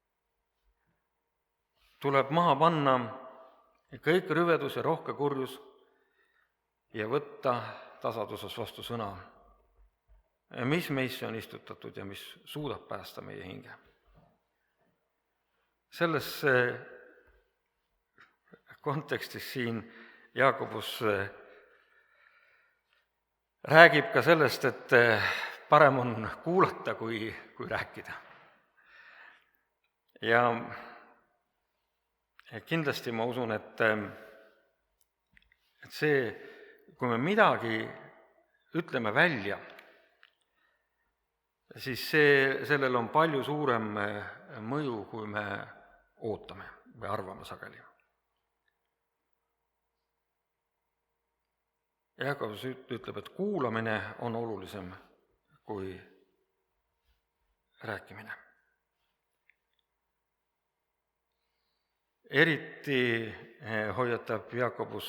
Tuleb maha panna kõik rüvedus ja rohke kurjus ja võtta tasaduses vastu sõna, mis meisse on istutatud ja mis suudab päästa meie hinge. Selles kontekstis siin Jaakobus räägib ka sellest, et parem on kuulata, kui, kui rääkida. Ja kindlasti ma usun, et, et see, kui me midagi ütleme välja, siis see, sellel on palju suurem mõju, kui me ootame või arvame sageli. Jaakobus ütleb, et kuulamine on olulisem kui rääkimine. Eriti hoiatab Jaakobus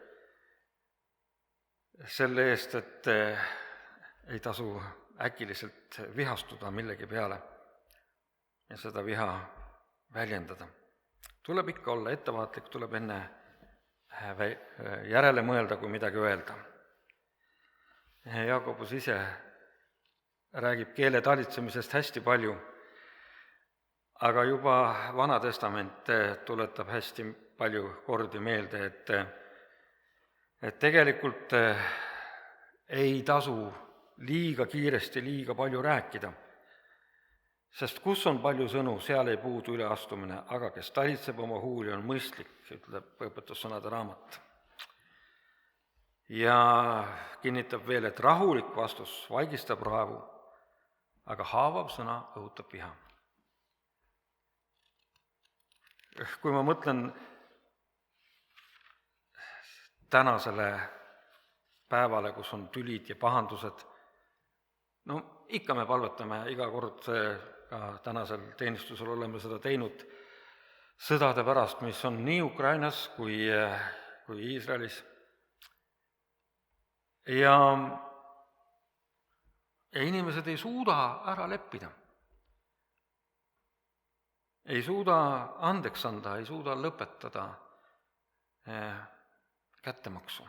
selle eest, et ei tasu äkiliselt vihastuda millegi peale ja seda viha väljendada. Tuleb ikka olla ettevaatlik, tuleb enne järele mõelda, kui midagi öelda. Jaakobus ise räägib keele talitsemisest hästi palju, aga juba Vana Testament tuletab hästi palju kordi meelde, et, et tegelikult ei tasu liiga kiiresti liiga palju rääkida, sest kus on palju sõnu, seal ei puudu üleastumine, aga kes talitseb oma huuli, on mõistlik, ütleb õpetussõnade raamat. Ja kinnitab veel, et rahulik vastus vaigistab raevu, aga haavav sõna õhutab viha. Kui ma mõtlen tänasele päevale, kus on tülid ja pahandused, no ikka me palvetame iga kord, ka tänasel teenistusel oleme seda teinud, sõdade pärast, mis on nii Ukrainas kui, kui Iisraelis. Ja, ja inimesed ei suuda ära leppida. Ei suuda andeks anda, ei suuda lõpetada kättemaksu.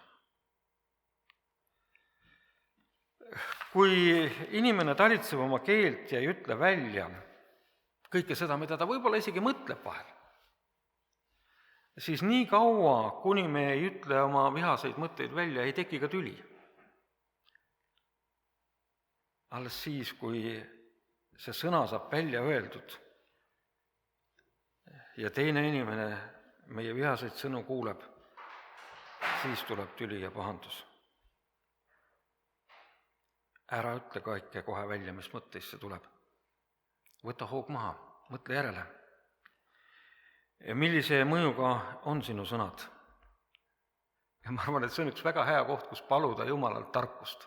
Kui inimene talitseb oma keelt ja ei ütle välja kõike seda, mida ta võib-olla isegi mõtleb vahel, siis nii kaua, kuni me ei ütle oma vihaseid mõtteid välja, ei teki ka tüli. Alles siis, kui see sõna saab välja öeldud ja teine inimene meie vihaseid sõnu kuuleb, siis tuleb tüli ja pahandus. Ära ütle kõike kohe välja, mis mõtteisse tuleb. Võta hoog maha, mõtle järele. Ja millise mõjuga on sinu sõnad? Ja ma arvan, et see on üks väga hea koht, kus paluda Jumalalt tarkust.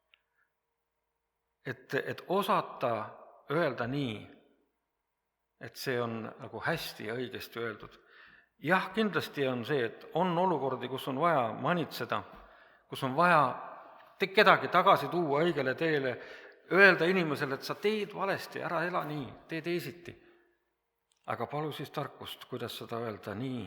Et, et osata öelda nii, et see on nagu hästi ja õigesti öeldud. Jah, kindlasti on see, et on olukordi, kus on vaja manitseda, kus on vaja kedagi tagasi tuua õigele teele, öelda inimesele, et sa teed valesti, ära ela nii, tee teisiti. Aga palu siis tarkust, kuidas seda öelda nii,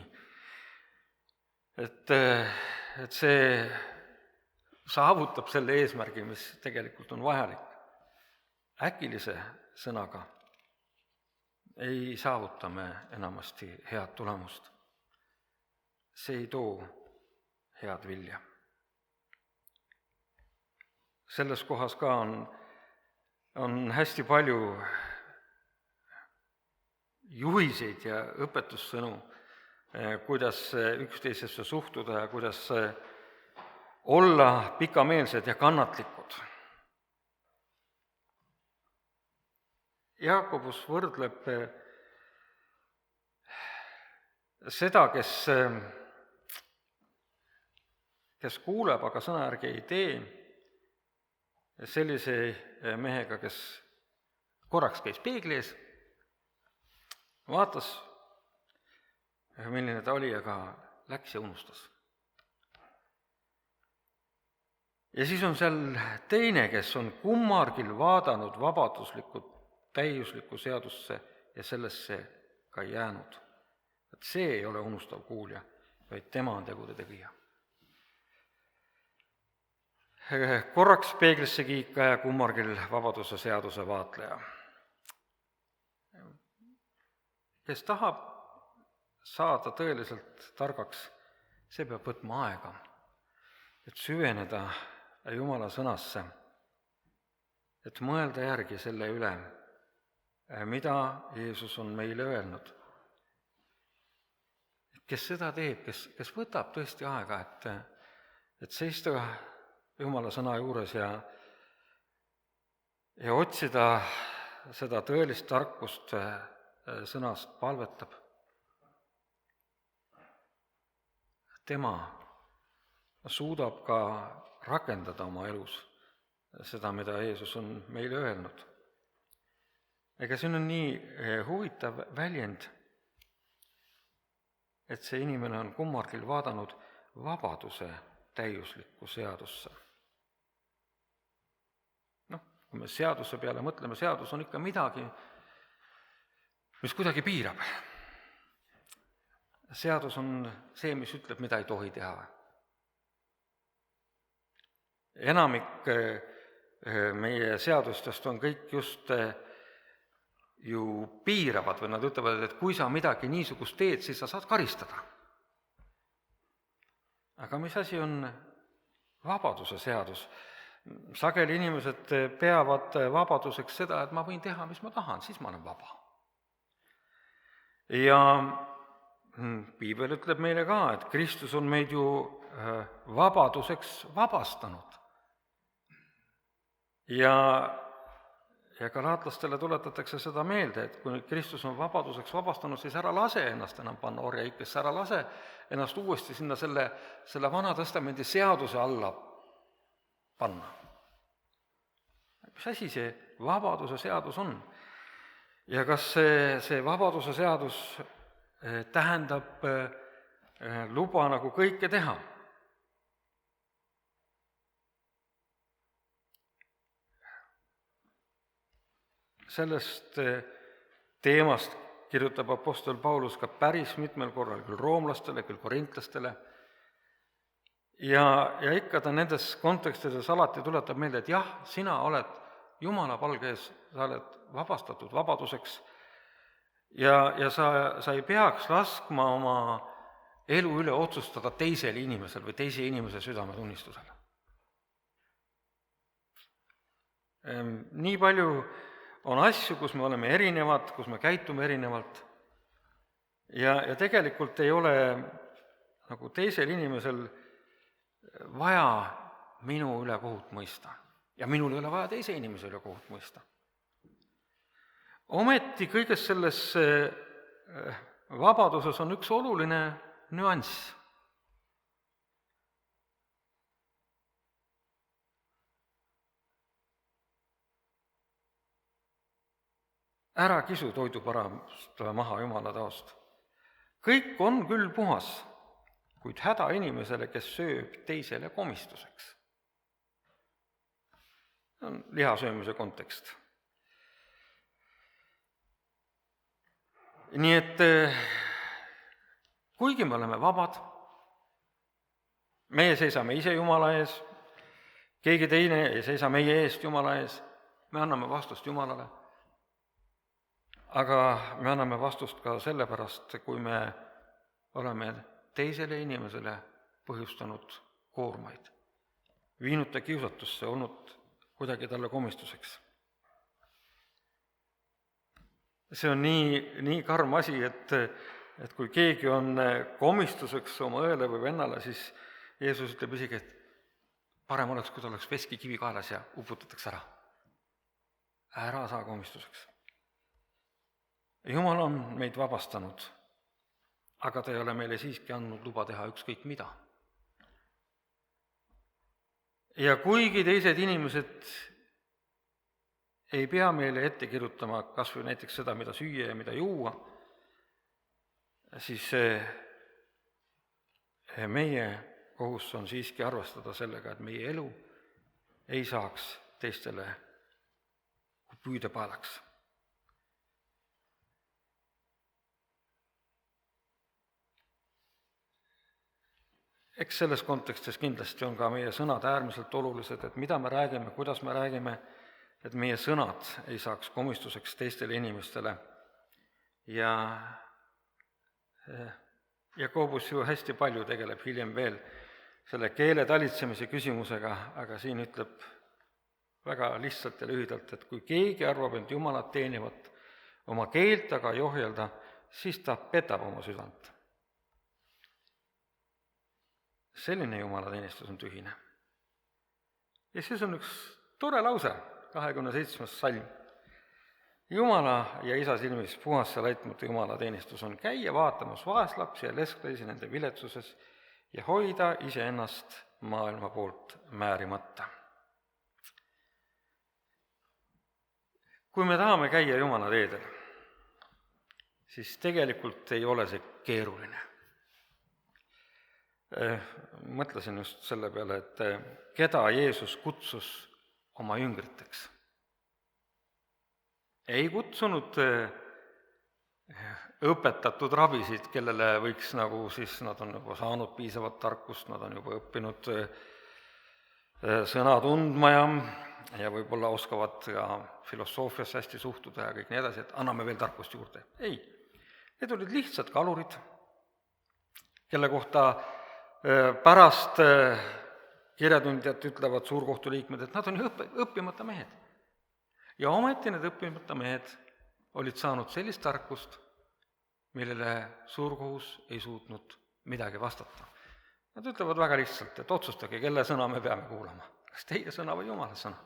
et, et see saavutab selle eesmärgi, mis tegelikult on vajalik. Äkilise sõnaga ei saavuta me enamasti head tulemust. See ei too head vilja. Selles kohas ka on, on hästi palju juhiseid ja õpetussõnu, kuidas üksteisesse suhtuda ja kuidas olla pikameelsed ja kannatlikud. Jaakobus võrdleb seda, kes, kes kuuleb, aga sõna järgi ei tee, sellise mehega, kes korraks käis peegli ees, vaatas, milline ta oli, aga läks ja unustas. Ja siis on seal teine, kes on kummargil vaadanud vabaduslikult täiuslikku seadusse ja sellesse ka jäänud. Et see ei ole unustav kuulja, vaid tema on tegude tegija. Korraks peeglisse kiika ja kummargil vabaduse seaduse vaatleja. Kes tahab saada tõeliselt targaks, see peab võtma aega, et süveneda Jumala sõnasse, et mõelda järgi selle üle, mida Jeesus on meile öelnud. Kes seda teeb, kes, kes võtab tõesti aega, et, et seista Jumala sõna juures ja, ja otsida seda tõelist tarkust sõnast, palvetab. Tema suudab ka rakendada oma elus seda, mida Jeesus on meile öelnud. Ega siin on nii huvitav väljend, et see inimene on kummargil vaadanud vabaduse täiuslikku seadusse. Noh, kui me seaduse peale mõtleme, seadus on ikka midagi, mis kuidagi piirab. Seadus on see, mis ütleb, mida ei tohi teha. Enamik meie seadustest on kõik just ju piiravad või nad ütlevad, et kui sa midagi niisugust teed, siis sa saad karistada. Aga mis asi on vabaduse seadus? Sageli inimesed peavad vabaduseks seda, et ma võin teha, mis ma tahan, siis ma olen vaba. Ja Piibel ütleb meile ka, et Kristus on meid ju vabaduseks vabastanud. Ja Ja galaatlastele tuletatakse seda meelde, et kui Kristus on vabaduseks vabastanud, siis ära lase ennast enam panna orjaikesse, ära lase ennast uuesti sinna selle, selle Vana Testamendi seaduse alla panna. Mis asi see vabaduse seadus on? Ja kas see, see vabaduse seadus tähendab luba nagu kõike teha? Sellest teemast kirjutab apostel Paulus ka päris mitmel korral, küll roomlastele, küll korintlastele. Ja, ja ikka ta nendes kontekstides alati tuletab meelde, et jah, sina oled Jumala palge ees, sa oled vabastatud vabaduseks ja, ja sa, sa ei peaks laskma oma elu üle otsustada teisel inimesel või teise inimese südametunnistusele. Nii palju on asju, kus me oleme erinevad, kus me käitume erinevalt ja, ja tegelikult ei ole nagu teisel inimesel vaja minu üle kohut mõista ja minul ei ole vaja teise inimese üle kohut mõista. Ometi kõiges selles vabaduses on üks oluline nüanss. Ära kisu toiduparast maha Jumala taost. Kõik on küll puhas, kuid häda inimesele, kes sööb teisele komistuseks. on lihasöömise kontekst. Nii et kuigi me oleme vabad, meie seisame ise Jumala ees, keegi teine ei seisa meie eest Jumala ees, me anname vastust Jumalale, aga me anname vastust ka sellepärast, kui me oleme teisele inimesele põhjustanud koormaid, viinud ta kiusatusse, olnud kuidagi talle komistuseks. See on nii, nii karm asi, et, et kui keegi on komistuseks oma õele või vennale, siis Jeesus ütleb isegi, et parem oleks, kui ta oleks veskikivi kaelas ja uputatakse ära. Ära saa komistuseks. Jumal on meid vabastanud, aga ta ei ole meile siiski andnud luba teha ükskõik mida. Ja kuigi teised inimesed ei pea meile ette kirjutama kas või näiteks seda, mida süüa ja mida juua, siis meie kohus on siiski arvestada sellega, et meie elu ei saaks teistele püüdepaelaks. Eks selles kontekstis kindlasti on ka meie sõnad äärmiselt olulised, et mida me räägime, kuidas me räägime, et meie sõnad ei saaks komistuseks teistele inimestele. Ja Jakobus ju hästi palju tegeleb hiljem veel selle keele talitsemise küsimusega, aga siin ütleb väga lihtsalt ja lühidalt, et kui keegi arvab, et Jumalat teenivat oma keelt aga ei ohjelda, siis ta petab oma südant. Selline jumalateenistus on tühine. Ja siis on üks tore lause, kahekümne seitsmes salm. Jumala ja isa silmis puhas ja laitmatu jumalateenistus on käia vaatamas vaeslapsi ja lesklasi nende viletsuses ja hoida iseennast maailma poolt määrimata. Kui me tahame käia Jumala teedel, siis tegelikult ei ole see keeruline. Mõtlesin just selle peale, et keda Jeesus kutsus oma jüngriteks. Ei kutsunud õpetatud rabisid, kellele võiks nagu siis, nad on juba saanud piisavat tarkust, nad on juba õppinud sõna tundma ja, ja võib-olla oskavad ka filosoofiasse hästi suhtuda ja kõik nii edasi, et anname veel tarkust juurde. Ei, need olid lihtsad kalurid, kelle kohta pärast kirjatundjad ütlevad suurkohtu liikmed, et nad on ju õppimata mehed. Ja ometi need õppimata mehed olid saanud sellist tarkust, millele suurkohus ei suutnud midagi vastata. Nad ütlevad väga lihtsalt, et otsustage, kelle sõna me peame kuulama. Kas teie sõna või Jumala sõna?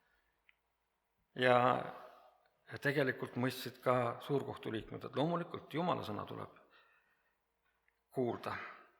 Ja tegelikult mõistsid ka suurkohtu liikmed, et loomulikult Jumala sõna tuleb kuulda.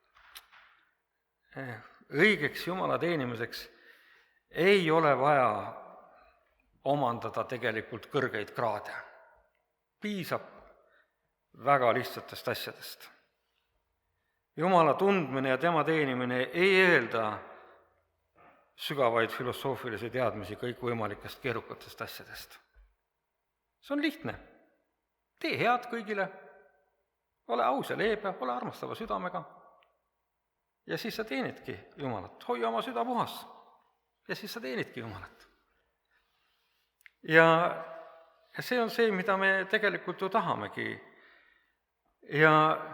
Õigeks Jumala teenimiseks ei ole vaja omandada tegelikult kõrgeid kraade. Piisab väga lihtsatest asjadest. Jumala tundmine ja tema teenimine ei eelda sügavaid filosoofilisi teadmisi kõikvõimalikest keerukatest asjadest. See on lihtne. Tee head kõigile, ole aus ja leebe, ole armastava südamega. Ja siis sa teenidki Jumalat. Hoia oma süda puhas. Ja siis sa teenidki Jumalat. Ja, ja see on see, mida me tegelikult ju tahamegi. Ja,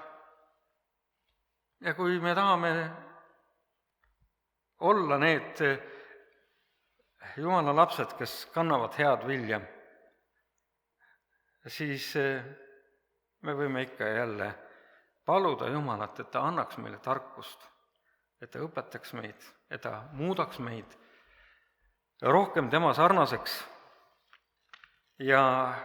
ja kui me tahame olla need Jumala lapsed, kes kannavad head vilja, siis me võime ikka ja jälle paluda Jumalat, et ta annaks meile tarkust, et ta õpetaks meid, et ta muudaks meid rohkem tema sarnaseks. Ja,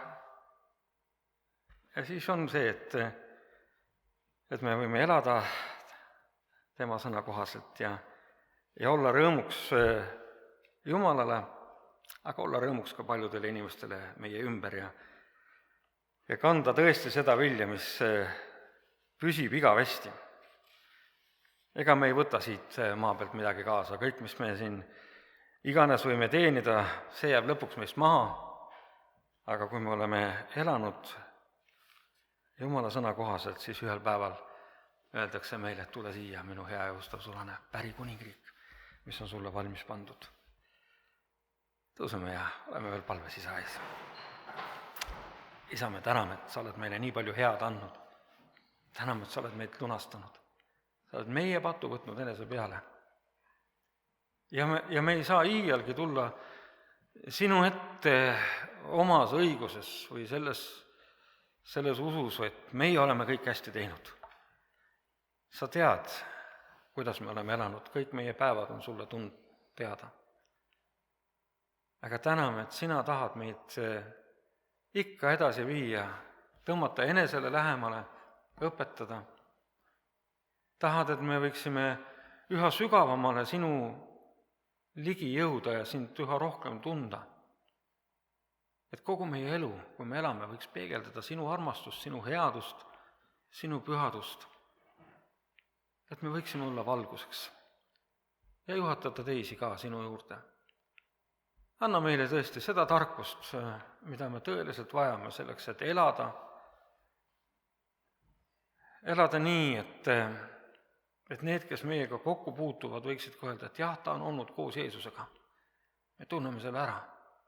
ja siis on see, et, et me võime elada tema sõna kohaselt ja, ja olla rõõmuks Jumalale, aga olla rõõmuks ka paljudele inimestele meie ümber ja, ja kanda tõesti seda vilja, mis püsib igavesti. Ega me ei võta siit maa pealt midagi kaasa, kõik, mis me siin iganes võime teenida, see jääb lõpuks meist maha, aga kui me oleme elanud Jumala sõna kohaselt, siis ühel päeval öeldakse meile, et tule siia, minu hea ja ustav sulane, pärikuningriik, mis on sulle valmis pandud. Tõuseme ja oleme veel palves Isa ees. Isa, me täname, et sa oled meile nii palju head andnud. Täname, et sa oled meid lunastanud. Sa oled meie patu võtnud enese peale. Ja me, ja me ei saa iialgi tulla sinu ette omas õiguses või selles, selles usus, et meie oleme kõik hästi teinud. Sa tead, kuidas me oleme elanud, kõik meie päevad on sulle tund teada. Aga täname, et sina tahad meid ikka edasi viia, tõmmata enesele lähemale, õpetada. Tahad, et me võiksime üha sügavamale sinu ligi jõuda ja sind üha rohkem tunda. Et kogu meie elu, kui me elame, võiks peegeldada sinu armastust, sinu headust, sinu pühadust. Et me võiksime olla valguseks ja juhatada teisi ka sinu juurde. Anna meile tõesti seda tarkust, mida me tõeliselt vajame selleks, et elada, elada nii, et, et need, kes meiega kokku puutuvad, võiksid ka öelda, et jah, ta on olnud koos Jeesusega. Me tunneme selle ära.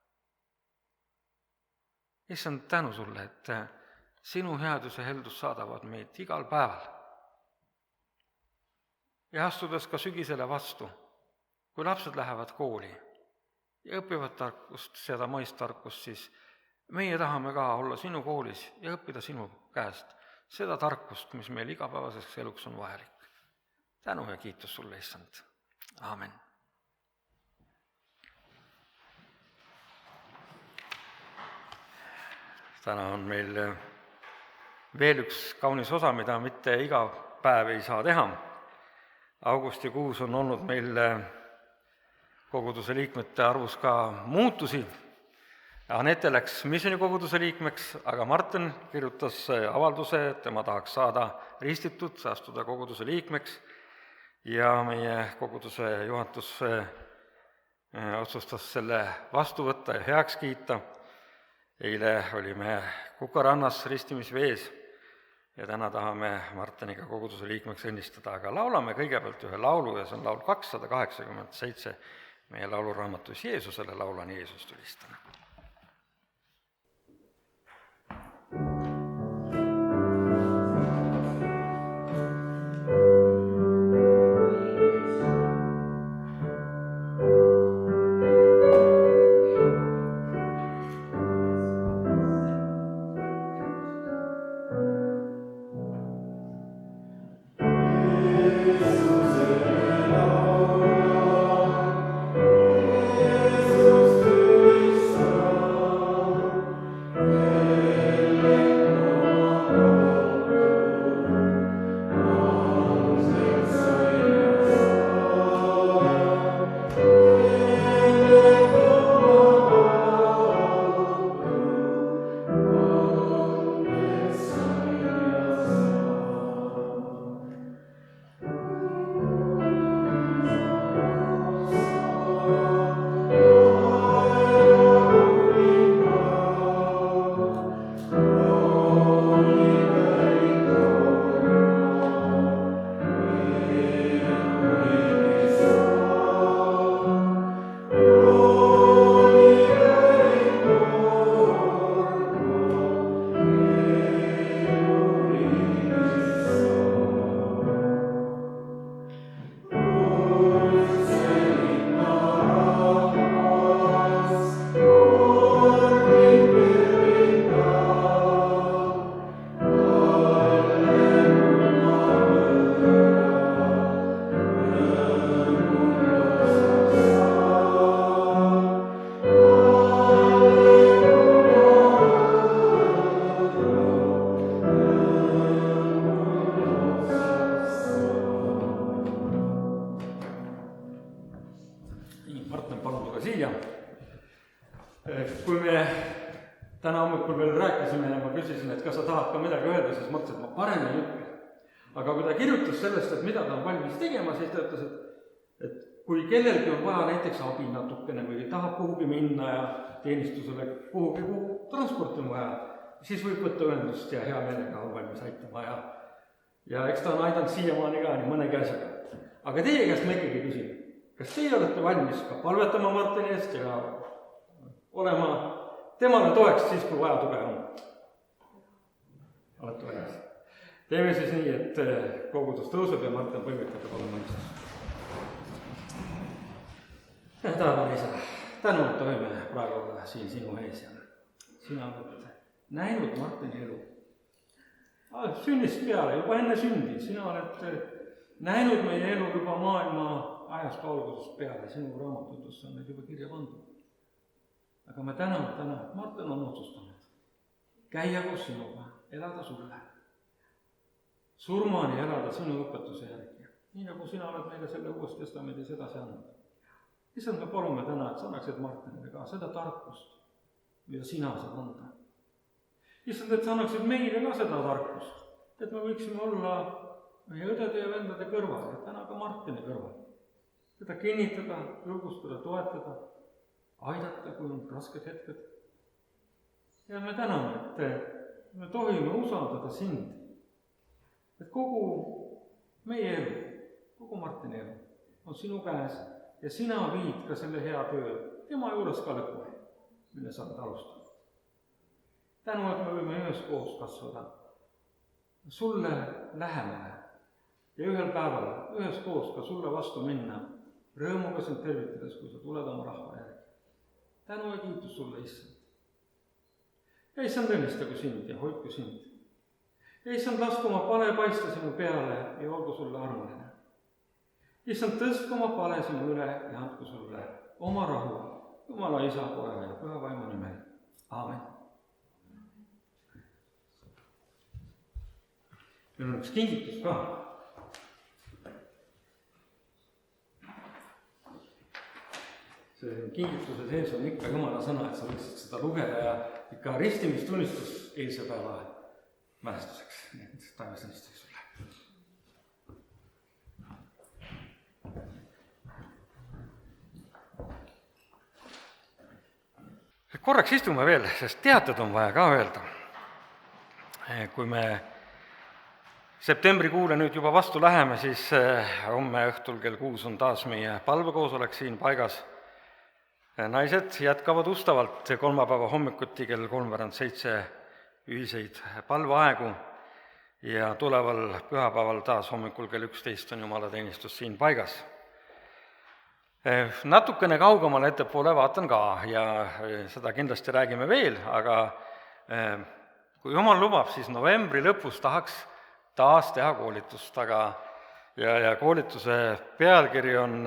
Issand, tänu sulle, et sinu headus ja heldus saadavad meid igal päeval. Ja astudes ka sügisele vastu, kui lapsed lähevad kooli ja õpivad tarkust, seda maistarkust, siis meie tahame ka olla sinu koolis ja õppida sinu käest seda tarkust, mis meil igapäevaseks eluks on vajalik. Tänu ja kiitus sulle, issand. Aamen. Täna on meil veel üks kaunis osa, mida mitte iga päev ei saa teha. Augustikuus on olnud meil koguduse liikmete arvus ka muutusi. Anette läks missionikoguduse liikmeks, aga Martin kirjutas avalduse, et tema tahaks saada ristitud, astuda koguduse liikmeks ja meie koguduse juhatus otsustas selle vastu võtta ja heaks kiita. Eile olime Kukarannas ristimisvees ja täna tahame Martiniga koguduse liikmeks õnnistada, aga laulame kõigepealt ühe laulu ja see on laul kakssada kaheksakümmend seitse meie lauluraamatus Jeesusele laulan Jeesust ülistame. Kui me täna hommikul veel rääkisime ja ma küsisin, et kas sa tahad ka midagi öelda, siis mõtlesin, et ma parem ei ütle. Aga kui ta kirjutas sellest, et mida ta on valmis tegema, siis ta ütles, et, et kui kellelgi on vaja näiteks abi natukene või tahab kuhugi minna ja teenistusele kuhugi, kuhu transporti on vaja, siis võib võtta ühendust ja hea meelega on valmis aitama ja ja eks ta on aidanud siiamaani ka nii mõnegi asjaga. Aga teie käest ma ikkagi küsin, kas teie olete valmis ka palvetama Martini eest ja olema temale toeks siis, kui vaja tuge on? Olete valmis? Teeme siis nii, et kogudus tõuseb ja Martin põimikatab olema mõistus. Taevaline Isa, tänu, et tohime praegu olla siin sinu ees ja sina oled näinud Martini elu. Sünnist peale, juba enne sündi, sina oled näinud meie elu juba maailma ajast algusest peale, sinu raamatutes on need juba kirja pandud. Aga me täname täna, et Martin on otsustanud käia koos sinuga, elada sulle, surmani elada sinu õpetuse järgi, nii nagu sina oled meile selle Uues Testamendis edasi andnud. Issand, me palume täna, et sa annaksid Martinile ka seda tarkust, mida sina saad anda. Issand, et sa annaksid meile ka seda tarkust, et me võiksime olla meie õdede ja vendade kõrval ja täna ka Martini kõrval. Seda kinnitada, julgustada, toetada, aidata, kui on rasked hetked. Ja me täname, et me tohime usaldada sind, et kogu meie elu, kogu Martini elu on sinu käes ja sina viid ka selle hea töö tema juures ka lõpuni, mille sa oled alustanud. Tänu, et me võime üheskoos kasvada sulle lähemale ja ühel päeval üheskoos ka sulle vastu minna, rõõmuga sind tervitades, kui sa tuled oma rahva järgi. Tänu ja kiitus sulle, Issand. Ja Issand, õnnistagu sind ja hoidku sind. Ja Issand, lasku oma pale paista sinu peale ja olgu sulle armuline. Issand, tõstku oma pale sinu üle ja andku sulle oma rahu, Jumala Isa, Poja ja Püha Vaimu nimel. Aamen. Meil on üks kingitus ka. See kingituse sees on ikka Jumala sõna, et sa võiksid seda lugeda ja ikka ristimistunnistus eilse päeva mälestuseks. Nii et taevas õnnistaks sulle. Korraks istume veel, sest teated on vaja ka öelda. Kui me septembrikuule nüüd juba vastu läheme, siis homme õhtul kell kuus on taas meie palvekoosolek siin paigas. Naised jätkavad ustavalt kolmapäeva hommikuti kell kolmveerand seitse ühiseid palveaegu ja tuleval pühapäeval taas hommikul kell üksteist on jumalateenistus siin paigas. Natukene kaugemale ettepoole vaatan ka ja seda kindlasti räägime veel, aga kui Jumal lubab, siis novembri lõpus tahaks taas teha koolitust, aga ja, ja koolituse pealkiri on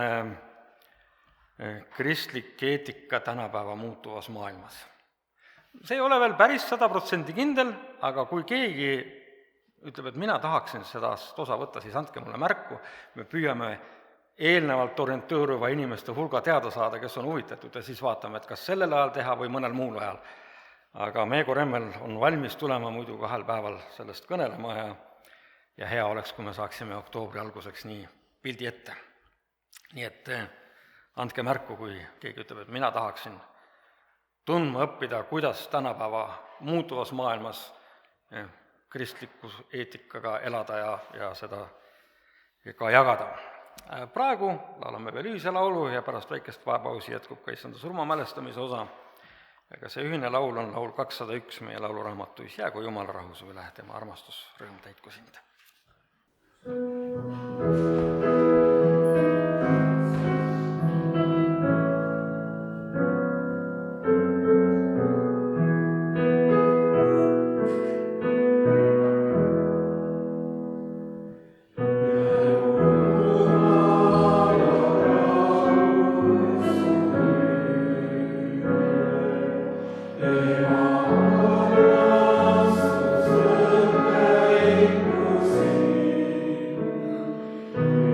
kristlik eetika tänapäeva muutuvas maailmas. See ei ole veel päris sada protsenti kindel, aga kui keegi ütleb, et mina tahaksin seda osa võtta, siis andke mulle märku, me püüame eelnevalt orienteeruva inimeste hulga teada saada, kes on huvitatud ja siis vaatame, et kas sellel ajal teha või mõnel muul ajal. Aga Meego Remmel on valmis tulema muidu kahel päeval sellest kõnelema ja, ja hea oleks, kui me saaksime oktoobri alguseks nii pildi ette. Nii et andke märku, kui keegi ütleb, et mina tahaksin tundma õppida, kuidas tänapäeva muutuvas maailmas kristliku eetikaga elada ja, ja seda ka jagada. Praegu laulame veel ühise laulu ja pärast väikest vaepausi jätkub ka issanda surma mälestamise osa. Aga see ühine laul on laul kakssada üks meie lauluraamatuis. Jäägu Jumala rahu su üle, tema armastus, rõõm täitku sind. Thank you.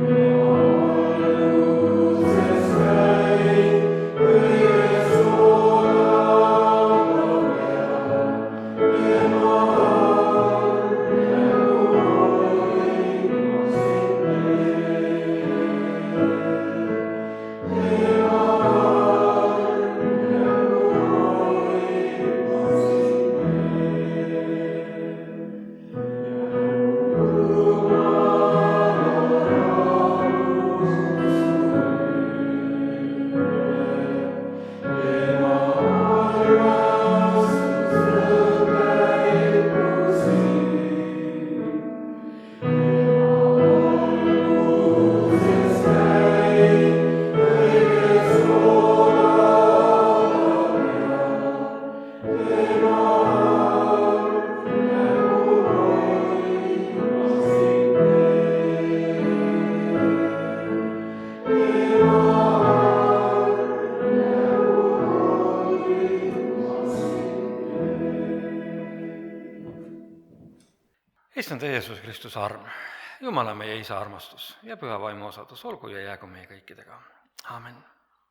issanda Jeesus Kristuse arm, Jumala meie Isa armastus ja püha vaimu osadus olgu ja jäägu meie kõikidega. Aamen.